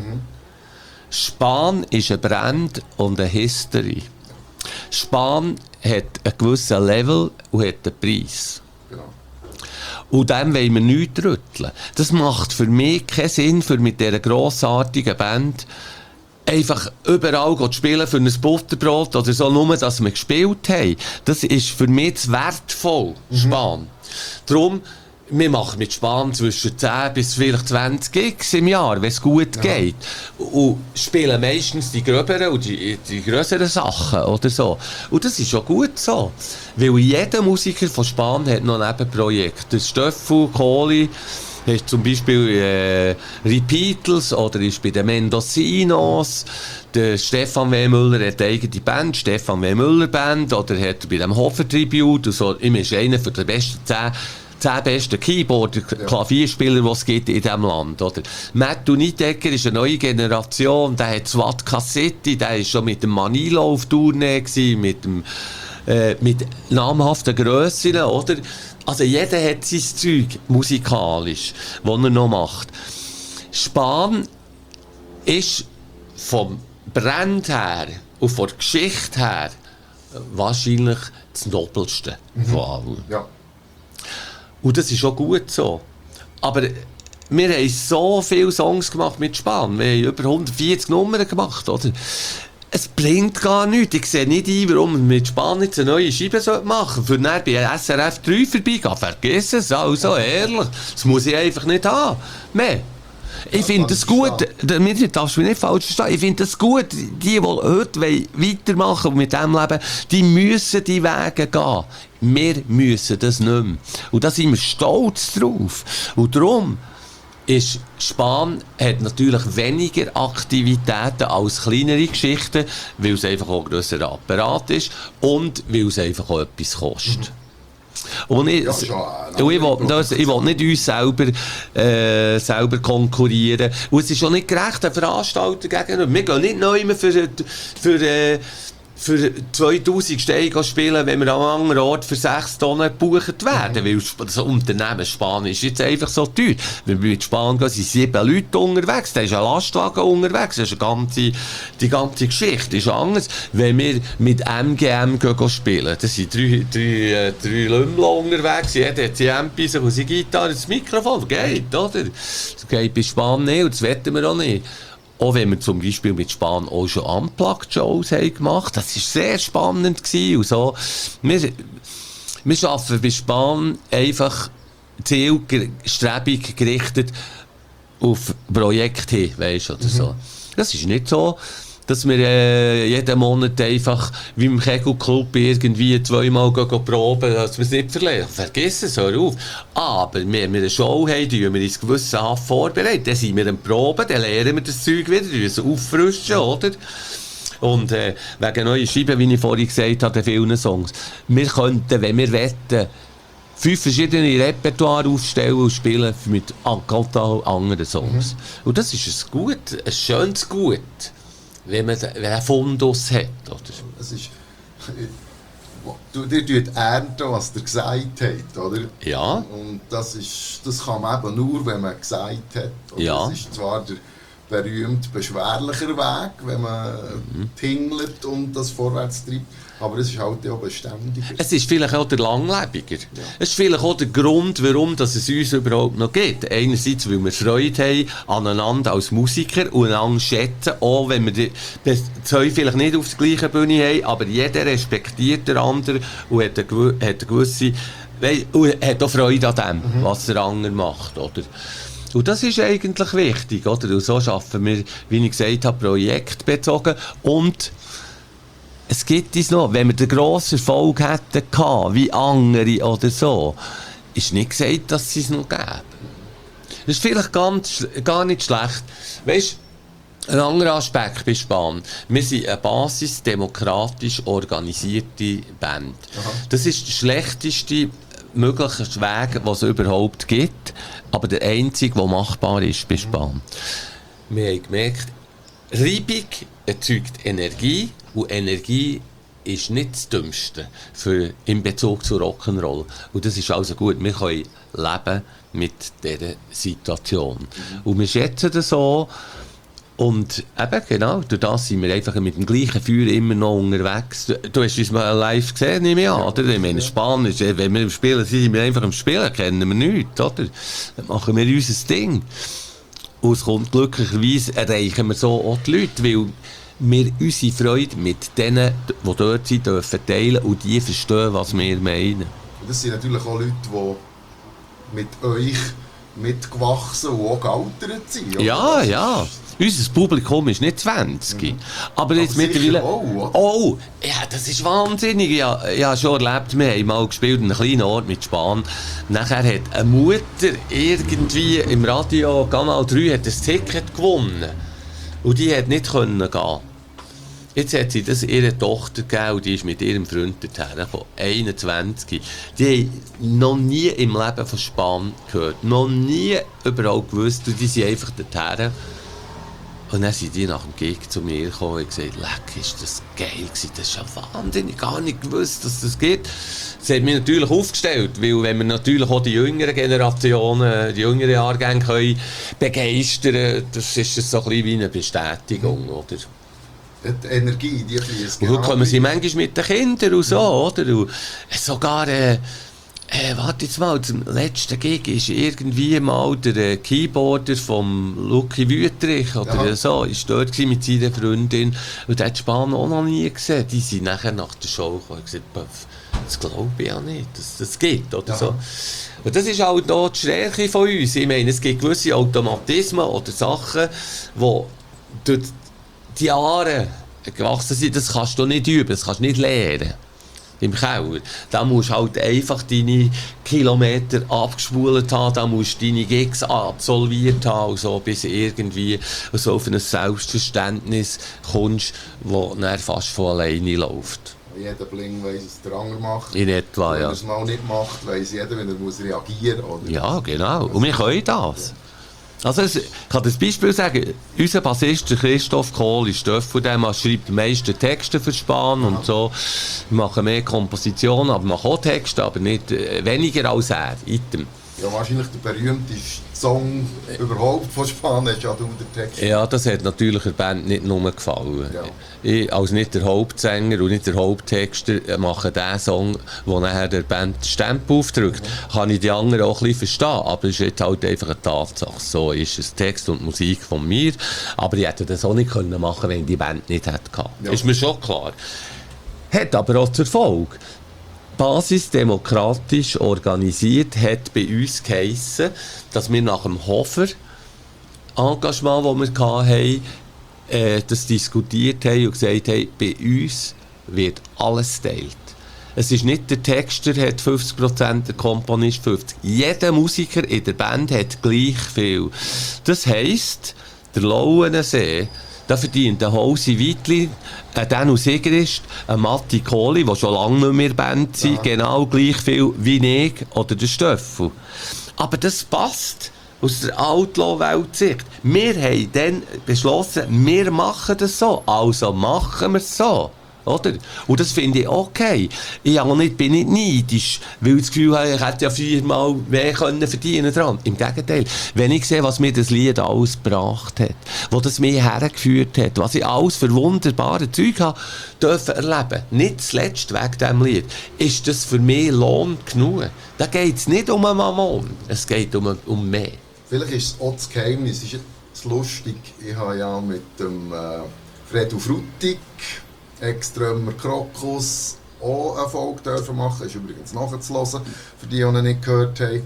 Speaker 2: Span ist ein Brand und eine History. Span hat einen gewissen Level und hat einen Preis.
Speaker 1: Genau.
Speaker 2: Und dem wollen wir nichts rütteln. Das macht für mich keinen Sinn, für mit dieser grossartigen Band einfach überall zu spielen für ein Butterbrot oder so, nur dass wir gespielt haben. Das ist für mich zu wertvoll, Span. Darum, wir machen mit Span zwischen 10 bis vielleicht 20 Gigs im Jahr, wenn es gut geht. Und spielen meistens die gröberen und die grösseren Sachen oder so. Und das ist auch gut so. Weil jeder Musiker von Span hat noch ein Nebenprojekt. Der Stöffel, Kohli, hast zum Beispiel Repeatles oder ist bei den Mendocinos. Der Stefan W. Müller hat eine eigene Band, Stefan W. Müller Band, oder hat bei dem Hofer Tribute und so. Ich ist einer der besten 10 besten Keyboarder, Klavierspieler, die es gibt in diesem Land. Oder? Matt Unidecker ist eine neue Generation, der hat Swat Cassetti, der war schon mit dem Manilo auf Tournee gewesen, mit namhaften Grössen, oder? Also jeder hat sein Zeug musikalisch, das er noch macht. Span ist vom Brand her und von der Geschichte her wahrscheinlich das Nobelste von allen.
Speaker 1: Ja.
Speaker 2: Und das ist auch gut so. Aber wir haben so viele Songs gemacht mit Span. Wir haben über 140 Nummern gemacht, oder? Es bringt gar nichts. Ich sehe nicht ein, warum man mit Span jetzt eine neue Scheibe machen sollte. Für dann bei SRF 3 vorbeigehen. Vergiss es, also ehrlich. Das muss ich einfach nicht haben. Mehr. Ich finde das gut, mir darfst du nicht falsch verstehen, ich finde das gut, die heute weitermachen mit diesem Leben, die müssen die Wege gehen. Wir müssen das nicht mehr. Und da sind wir stolz drauf. Und darum ist Span hat natürlich weniger Aktivitäten als kleinere Geschichten, weil es einfach auch ein grösserer Apparat ist und weil es einfach auch etwas kostet. Und ich will nicht uns selber konkurrieren. Und es ist auch nicht gerecht, den Veranstalter gegenüber. Wir gehen nicht neu für 2000 Steine spielen, wenn wir an einem anderen Ort für 6 Tonnen gebucht werden. Weil das Unternehmen Span ist jetzt einfach so teuer. Wenn wir mit Span gehen, sind 7 Leute unterwegs. Da ist ein Lastwagen unterwegs. Das ist die ganze Geschichte ist anders. Wenn wir mit MGM gehen spielen, da sind 3 Lümmler unterwegs. Jeder hat seine Ampis und seine Gitarre, das Mikrofon. Geht, oder? Das geht bei Span nicht und das wollen wir auch nicht. Auch wenn wir zum Beispiel mit Span auch schon Unplugged-Shows haben gemacht. Das war sehr spannend gewesen und so. Wir arbeiten bei Span einfach zielstrebig gerichtet auf Projekte hin, weisst, oder so. Das ist nicht so, dass wir jeden Monat einfach wie im Kegelclub irgendwie 2-mal proben, dass wir es nicht verlieren. Vergiss es, hör auf. Aber wenn wir eine Show haben, die wir uns gewissenhaft vorbereiten, dann sind wir am Proben, dann lernen wir das Zeug wieder, wir müssen auffrischen, oder? Und wegen neuen Schreiben, wie ich vorhin gesagt habe, vielen Songs. Wir könnten, wenn wir wetten, 5 verschiedene Repertoire aufstellen und spielen mit total anderen Songs. Und das ist ein schönes Gut, wenn man einen Fundus hat. Oder?
Speaker 1: Es ist, ihr tut ernten, was ihr gesagt habt, oder?
Speaker 2: Ja.
Speaker 1: Und das kann man eben nur, wenn man gesagt hat. Oder?
Speaker 2: Ja.
Speaker 1: Das ist zwar der berühmt beschwerlicher Weg, wenn man tingelt und das vorwärts treibt, aber es ist halt auch beständiger. Es
Speaker 2: ist vielleicht auch der langlebiger. Ja. Es ist vielleicht auch der Grund, warum dass es uns überhaupt noch gibt. Einerseits, weil wir Freude haben aneinander als Musiker und einander schätzen, auch wenn wir das zwei vielleicht nicht auf der gleichen Bühne haben, aber jeder respektiert den anderen und hat eine gewisse, und hat auch Freude an dem, was der andere macht, oder? Und das ist eigentlich wichtig, oder? Und so arbeiten wir, wie ich gesagt habe, projektbezogen. Und es gibt uns noch, wenn wir den grossen Erfolg hätten gehabt, wie andere oder so, ist nicht gesagt, dass es es noch gäbe. Das ist vielleicht gar nicht schlecht. Weißt du, ein anderer Aspekt bei Span. Wir sind eine basisdemokratisch organisierte Band. Aha. Das ist der schlechteste mögliche Weg, was es überhaupt gibt, aber der einzige, der machbar ist bei Span. Wir haben gemerkt, Reibung erzeugt Energie und Energie ist nicht das Dümmste in Bezug zu Rock'n'Roll. Und das ist also gut, wir können leben mit dieser Situation. Und wir schätzen das so. Und eben, genau, durch das sind wir einfach mit dem gleichen Feuer immer noch unterwegs. Du hast uns mal live gesehen, nehme ich an, oder? Ich meine, Spanisch, wenn wir im Spielen sind wir einfach im Spielen, kennen wir nichts, oder? Dann machen wir unser Ding. Und es kommt glücklicherweise, erreichen wir so auch die Leute, weil wir unsere Freude mit denen, die dort sind, dürfen teilen und die verstehen, was wir meinen.
Speaker 1: Und das sind natürlich auch Leute, die mit euch mitgewachsen und auch gealtert sind. Oder?
Speaker 2: Ja, ja. Unser Publikum ist nicht 20. Aber jetzt mittlerweile. Oh, ja, das ist wahnsinnig. Ich habe schon erlebt, wir haben mal gespielt in einem kleinen Ort mit Span. Nachher hat eine Mutter irgendwie im Radio Kanal 3 hat ein Ticket gewonnen. Und die hat nicht gehen. Jetzt hat sie das ihrer Tochter gegeben und die ist mit ihrem Freund dorthin von 21. Die haben noch nie im Leben von Span gehört. Noch nie überhaupt gewusst. Und die sind einfach dorthin. Und dann sind die nach dem Gig zu mir gekommen und gesagt, leck, ist das geil gewesen. Das ist ja wahnsinnig, gar nicht gewusst, dass das geht. Das hat mich natürlich aufgestellt, weil wenn wir natürlich auch die jüngeren Generationen, die jüngeren Jahrgänge können begeistern, das ist so ein bisschen wie eine Bestätigung, oder?
Speaker 1: Die Energie, die fließt.
Speaker 2: Und heute kommen sie manchmal mit den Kindern und so, oder? Und sogar, warte jetzt mal, zum letzten Gig ist irgendwie mal der Keyboarder vom Lucky Wüttrich oder so, ist dort mit seiner Freundin und der hat Span auch noch nie gesehen. Die sind nachher nach der Show gekommen und gesagt, das glaube ich ja nicht, das geht, oder so. Und das ist halt auch die Stärke von uns. Ich meine, es gibt gewisse Automatismen oder Sachen, die durch die Jahre gewachsen sind, das kannst du nicht üben, das kannst du nicht lernen. Im Keller. Da musst du halt einfach deine Kilometer abgespult haben, da musst du deine Gigs absolviert haben, so, bis irgendwie so auf ein Selbstverständnis kommst, das dann fast von alleine läuft.
Speaker 1: Jeder Bling weiss, was der andere macht.
Speaker 2: In etwa, ja.
Speaker 1: Wenn er es mal nicht macht, weiss jeder, wenn er muss reagieren muss.
Speaker 2: Ja, genau. Und wir können das. Also, ich kann das Beispiel sagen, unser Bassist Christoph Kohl ist von dem, er schreibt die meisten Texte für Span und so. Wir machen mehr Kompositionen, aber machen auch Texte, aber nicht weniger als er. Item.
Speaker 1: Ja, wahrscheinlich der berühmteste Song überhaupt von Span ist ja du der Text.
Speaker 2: Ja, das hat natürlich der Band nicht nur gefallen. Ja. Ich, als nicht der Hauptsänger und nicht der Haupttexter, mache den Song, wo nachher der Band Stempel aufdrückt. Kann ich die anderen auch ein bisschen verstehen, aber es ist jetzt halt einfach eine Tatsache. So ist es Text und Musik von mir, aber ich hätte das auch nicht können machen, wenn die Band nicht hätte gehabt. Ja. Ist mir schon klar. Hat aber auch zur Folge. Basisdemokratisch organisiert hat bei uns geheissen, dass wir nach dem Hofer-Engagement, das wir hatten, das diskutiert haben und gesagt haben, bei uns wird alles geteilt. Es ist nicht, der Texter hat 50%, der Komponist 50%. Jeder Musiker in der Band hat gleich viel. Das heisst, der Lauenensee, da verdient der Hausi Weitli, ein Danu Sigrist, ein Matti Kohli, die schon lange nicht mehr in der Band sind, genau gleich viel wie ich oder der Stöffel. Aber das passt aus der Outlaw-Weltsicht. Wir haben dann beschlossen, wir machen das so, also machen wir es so. Oder? Und das finde ich okay. Ich bin nicht neidisch, weil ich das Gefühl habe, ich hätte ja 4-mal mehr verdienen dran. Im Gegenteil, wenn ich sehe, was mir das Lied alles gebracht hat, wo das mir hergeführt hat, was ich alles für wunderbare Zeug habe dürfen erleben, nicht zuletzt wegen diesem Lied, ist das für mich Lohn genug. Da geht es nicht um einen Mammon, es geht um mehr.
Speaker 1: Vielleicht ist es auch das Geheimnis, ist es lustig, ich habe ja mit dem Fredo Fruttig, Ex-Drömer Krokus, auch eine Folge dürfen machen. Ist übrigens nachzuhören, für die ihn nicht gehört haben.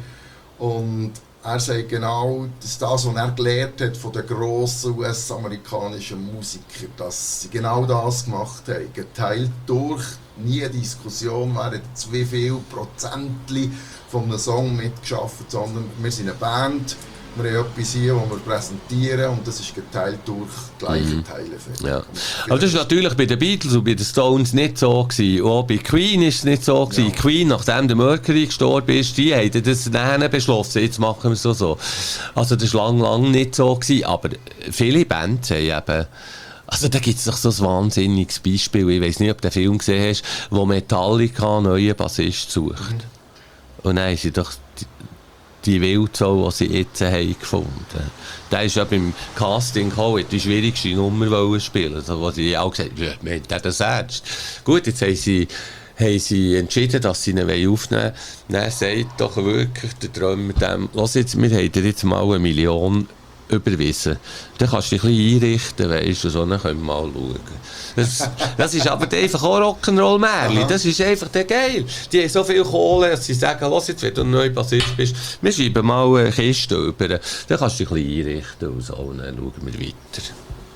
Speaker 1: Und er sagt genau, dass das, was er gelernt hat von den grossen US-amerikanischen Musikern, dass sie genau das gemacht haben. Geteilt durch, nie eine Diskussion, wer hat wie viel Prozentli von einem Song mitgeschafft, sondern wir sind eine Band. Wir haben etwas hier, das wir präsentieren, und das ist geteilt durch gleiche Teile.
Speaker 2: Ja. Aber das war natürlich bei den Beatles und bei den Stones nicht so gewesen. Und auch bei Queen war es nicht so gewesen. Ja. Queen, nachdem der Mercury gestorben ist, die haben das dann beschlossen, jetzt machen wir es so. Also das war lang nicht so gewesen. Aber viele Bands haben eben... Also da gibt es doch so ein wahnsinniges Beispiel. Ich weiss nicht, ob du den Film gesehen hast, wo Metallica einen neuen Bassist sucht. Und dann haben sie doch... die Wildsau, die sie jetzt haben gefunden. Der ist ja beim Casting gekommen, die schwierigste Nummer spielen. Also, wo sie auch gesagt haben, wir haben das ernst. Gut, jetzt haben sie entschieden, dass sie ihn aufnehmen wollen. Dann sagt doch wirklich der Drömer dem, «Lass jetzt, wir haben dir jetzt mal 1 Million überwiesen. Dann kannst du dich ein bisschen einrichten, weißt du, so, dann können wir mal schauen.» Das ist aber einfach auch Rock'n'Roll-Märchen. Das ist einfach der geil. Die haben so viel Kohle, dass sie sagen, «Lass jetzt, wenn du ein neuer Bassist bist, wir schreiben mal eine Kiste über. Dann kannst du dich ein bisschen einrichten und so, und dann schauen wir weiter.»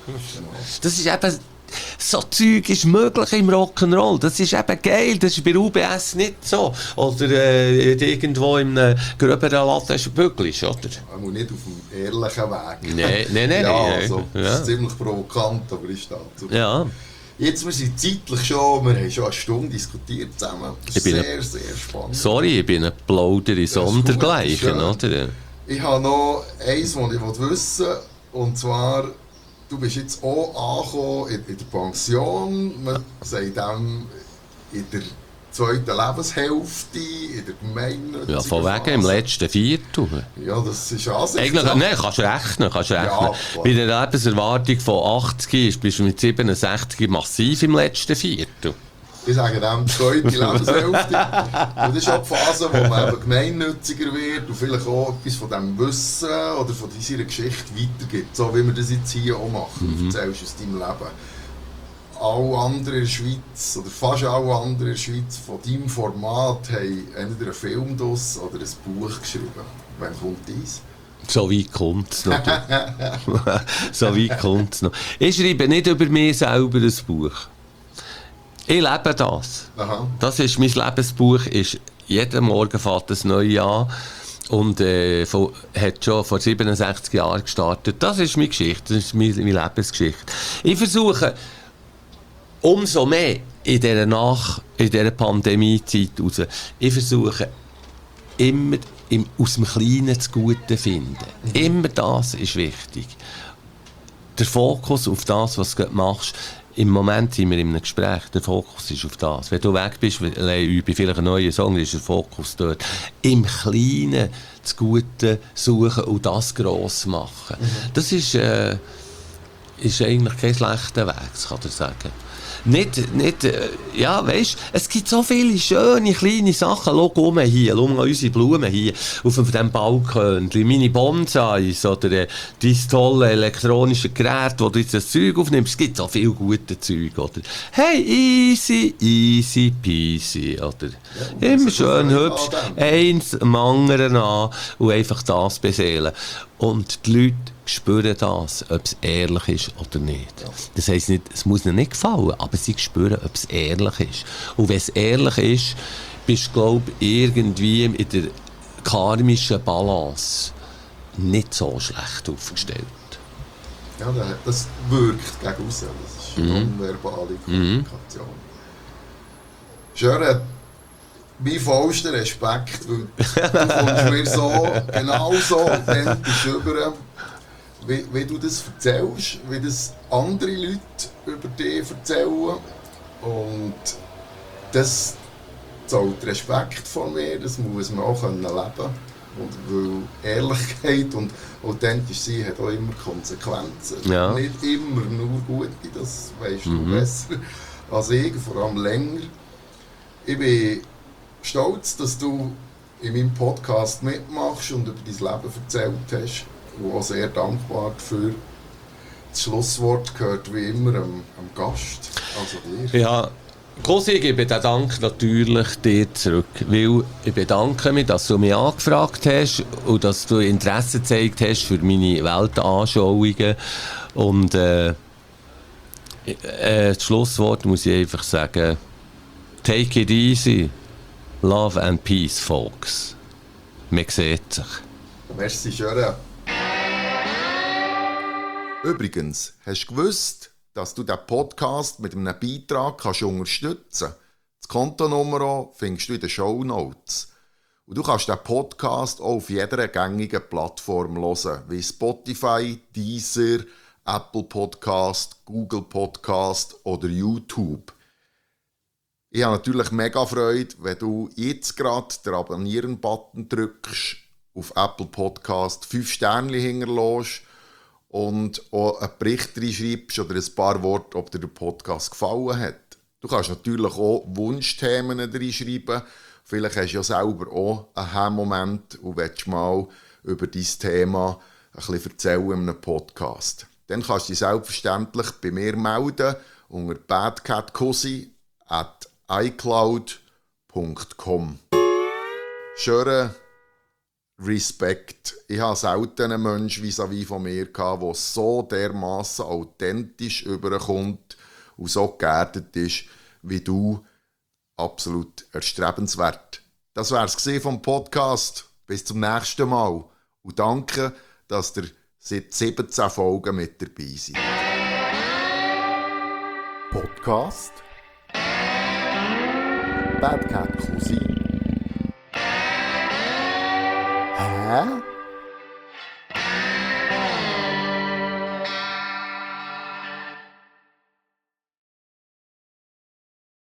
Speaker 2: Das ist eben... So Zeug ist möglich im Rock'n'Roll. Das ist eben geil. Das ist bei UBS nicht so. Oder irgendwo in einem gröberen Laden ist Büglis, oder?
Speaker 1: Aber nicht auf dem ehrlichen Weg.
Speaker 2: Nein.
Speaker 1: Ja, also, das ist ziemlich provokant, aber ist das.
Speaker 2: Ja.
Speaker 1: Jetzt, wir sind zeitlich schon, wir haben schon eine Stunde diskutiert zusammen. Das ist sehr, sehr spannend.
Speaker 2: Sorry, ich bin ein Plauder in Sondergleichen, oder? Ich
Speaker 1: habe noch eins, was ich wissen will, und zwar... Du bist jetzt auch angekommen in der Pension, man sagt dem in der zweiten Lebenshälfte, in der Gemeinde.
Speaker 2: Ja, von wegen im letzten Viertel.
Speaker 1: Ja, das ist Ansicht.
Speaker 2: Eigentlich, nein, kannst du rechnen. Ja, bei der Lebenserwartung von 80 bist du mit 67 massiv im letzten Viertel.
Speaker 1: Ich sage dem zweite Lebenshälfte. Und das ist auch die Phase, wo man eben gemeinnütziger wird und vielleicht auch etwas von diesem Wissen oder von dieser Geschichte weitergibt. So wie wir das jetzt hier auch machen. Du erzählst aus deinem Leben. Alle anderen in der Schweiz, oder fast alle anderen in der Schweiz, von deinem Format haben entweder einen Film draus oder ein Buch geschrieben. Wann kommt dies?
Speaker 2: So weit kommt es noch. So weit kommt es noch. Ich schreibe nicht über mich selber ein Buch. Ich lebe das. Aha. Das ist mein Lebensbuch. Ist jeden Morgen fährt das Neue an und hat schon vor 67 Jahren gestartet. Das ist meine Geschichte, das ist meine Lebensgeschichte. Ich versuche umso mehr in dieser Pandemiezeit raus. Ich versuche immer aus dem Kleinen das Gute zu finden. Immer das ist wichtig. Der Fokus auf das, was du machst. Im Moment sind wir in einem Gespräch, der Fokus ist auf das. Wenn du weg bist, übe vielleicht einen neuen Song, ist der Fokus dort. Im Kleinen das Gute suchen und das gross machen. Das ist eigentlich kein schlechter Weg, das kann ich sagen. Ja, weisst, es gibt so viele schöne, kleine Sachen. Schau hier, schau mal unsere Blumen hier, auf diesem Balkon, meine Bonsais oder dein tolle elektronische Gerät, wo du jetzt das Zeug aufnimmst. Es gibt so viel gute Zeug, oder? Hey, easy peasy, oder? Ja, immer schön hübsch, eins am anderen an und einfach das beseelen. Und die Leute spüren das, ob es ehrlich ist oder nicht.
Speaker 1: Ja.
Speaker 2: Das heisst nicht, es muss ihnen nicht gefallen, aber sie spüren, ob es ehrlich ist. Und wenn es ehrlich ist, bist du, glaube ich, irgendwie in der karmischen Balance nicht so schlecht aufgestellt.
Speaker 1: Ja, das wirkt gegen raus. Das ist eine nonverbale Kommunikation. Schön, mein vollster Respekt, weil du kommst mir so, genau so authentisch rüber, wie du das erzählst, wie das andere Leute über dich erzählen. Und das zahlt Respekt von mir, das muss man auch leben können. Und weil Ehrlichkeit und authentisch sein hat auch immer Konsequenzen.
Speaker 2: Ja.
Speaker 1: Nicht immer nur gute, das weisst du besser als ich, vor allem länger. Ich bin stolz, dass du in meinem Podcast mitmachst und über dein Leben erzählt hast. Und auch sehr dankbar dafür. Das Schlusswort gehört wie immer am Gast, also dir.
Speaker 2: Ja, Cosi, ich gebe den Dank natürlich dir zurück, weil ich bedanke mich, dass du mich angefragt hast und dass du Interesse gezeigt hast für meine Weltanschauungen. Und das Schlusswort muss ich einfach sagen, take it easy, love and peace, folks. Man sieht sich.
Speaker 1: Merci, Schöre. Übrigens, hast du gewusst, dass du diesen Podcast mit einem Beitrag kannst unterstützen kannst? Die Kontonummer findest du in den Shownotes. Und du kannst diesen Podcast auch auf jeder gängigen Plattform hören, wie Spotify, Deezer, Apple Podcast, Google Podcast oder YouTube. Ich habe natürlich mega Freude, wenn du jetzt gerade den Abonnieren-Button drückst, auf Apple Podcast 5 Sterne hinterlässt und auch einen Bericht reinschreibst oder ein paar Worte, ob dir der Podcast gefallen hat. Du kannst natürlich auch Wunschthemen reinschreiben. Vielleicht hast du ja selber auch einen Hemmmoment und willst mal über dein Thema ein bisschen erzählen in einem Podcast. Dann kannst du dich selbstverständlich bei mir melden unter badcatcosi@icloud.com. Schönen Respekt. Ich habe selten einen Menschen vis-à-vis von mir gehabt, der so dermassen authentisch überkommt und so geerdet ist wie du. Absolut erstrebenswert. Das war es vom Podcast. Bis zum nächsten Mal. Und danke, dass ihr seit 17 Folgen mit dabei seid. Podcast Bad Cat Cosi. Hä?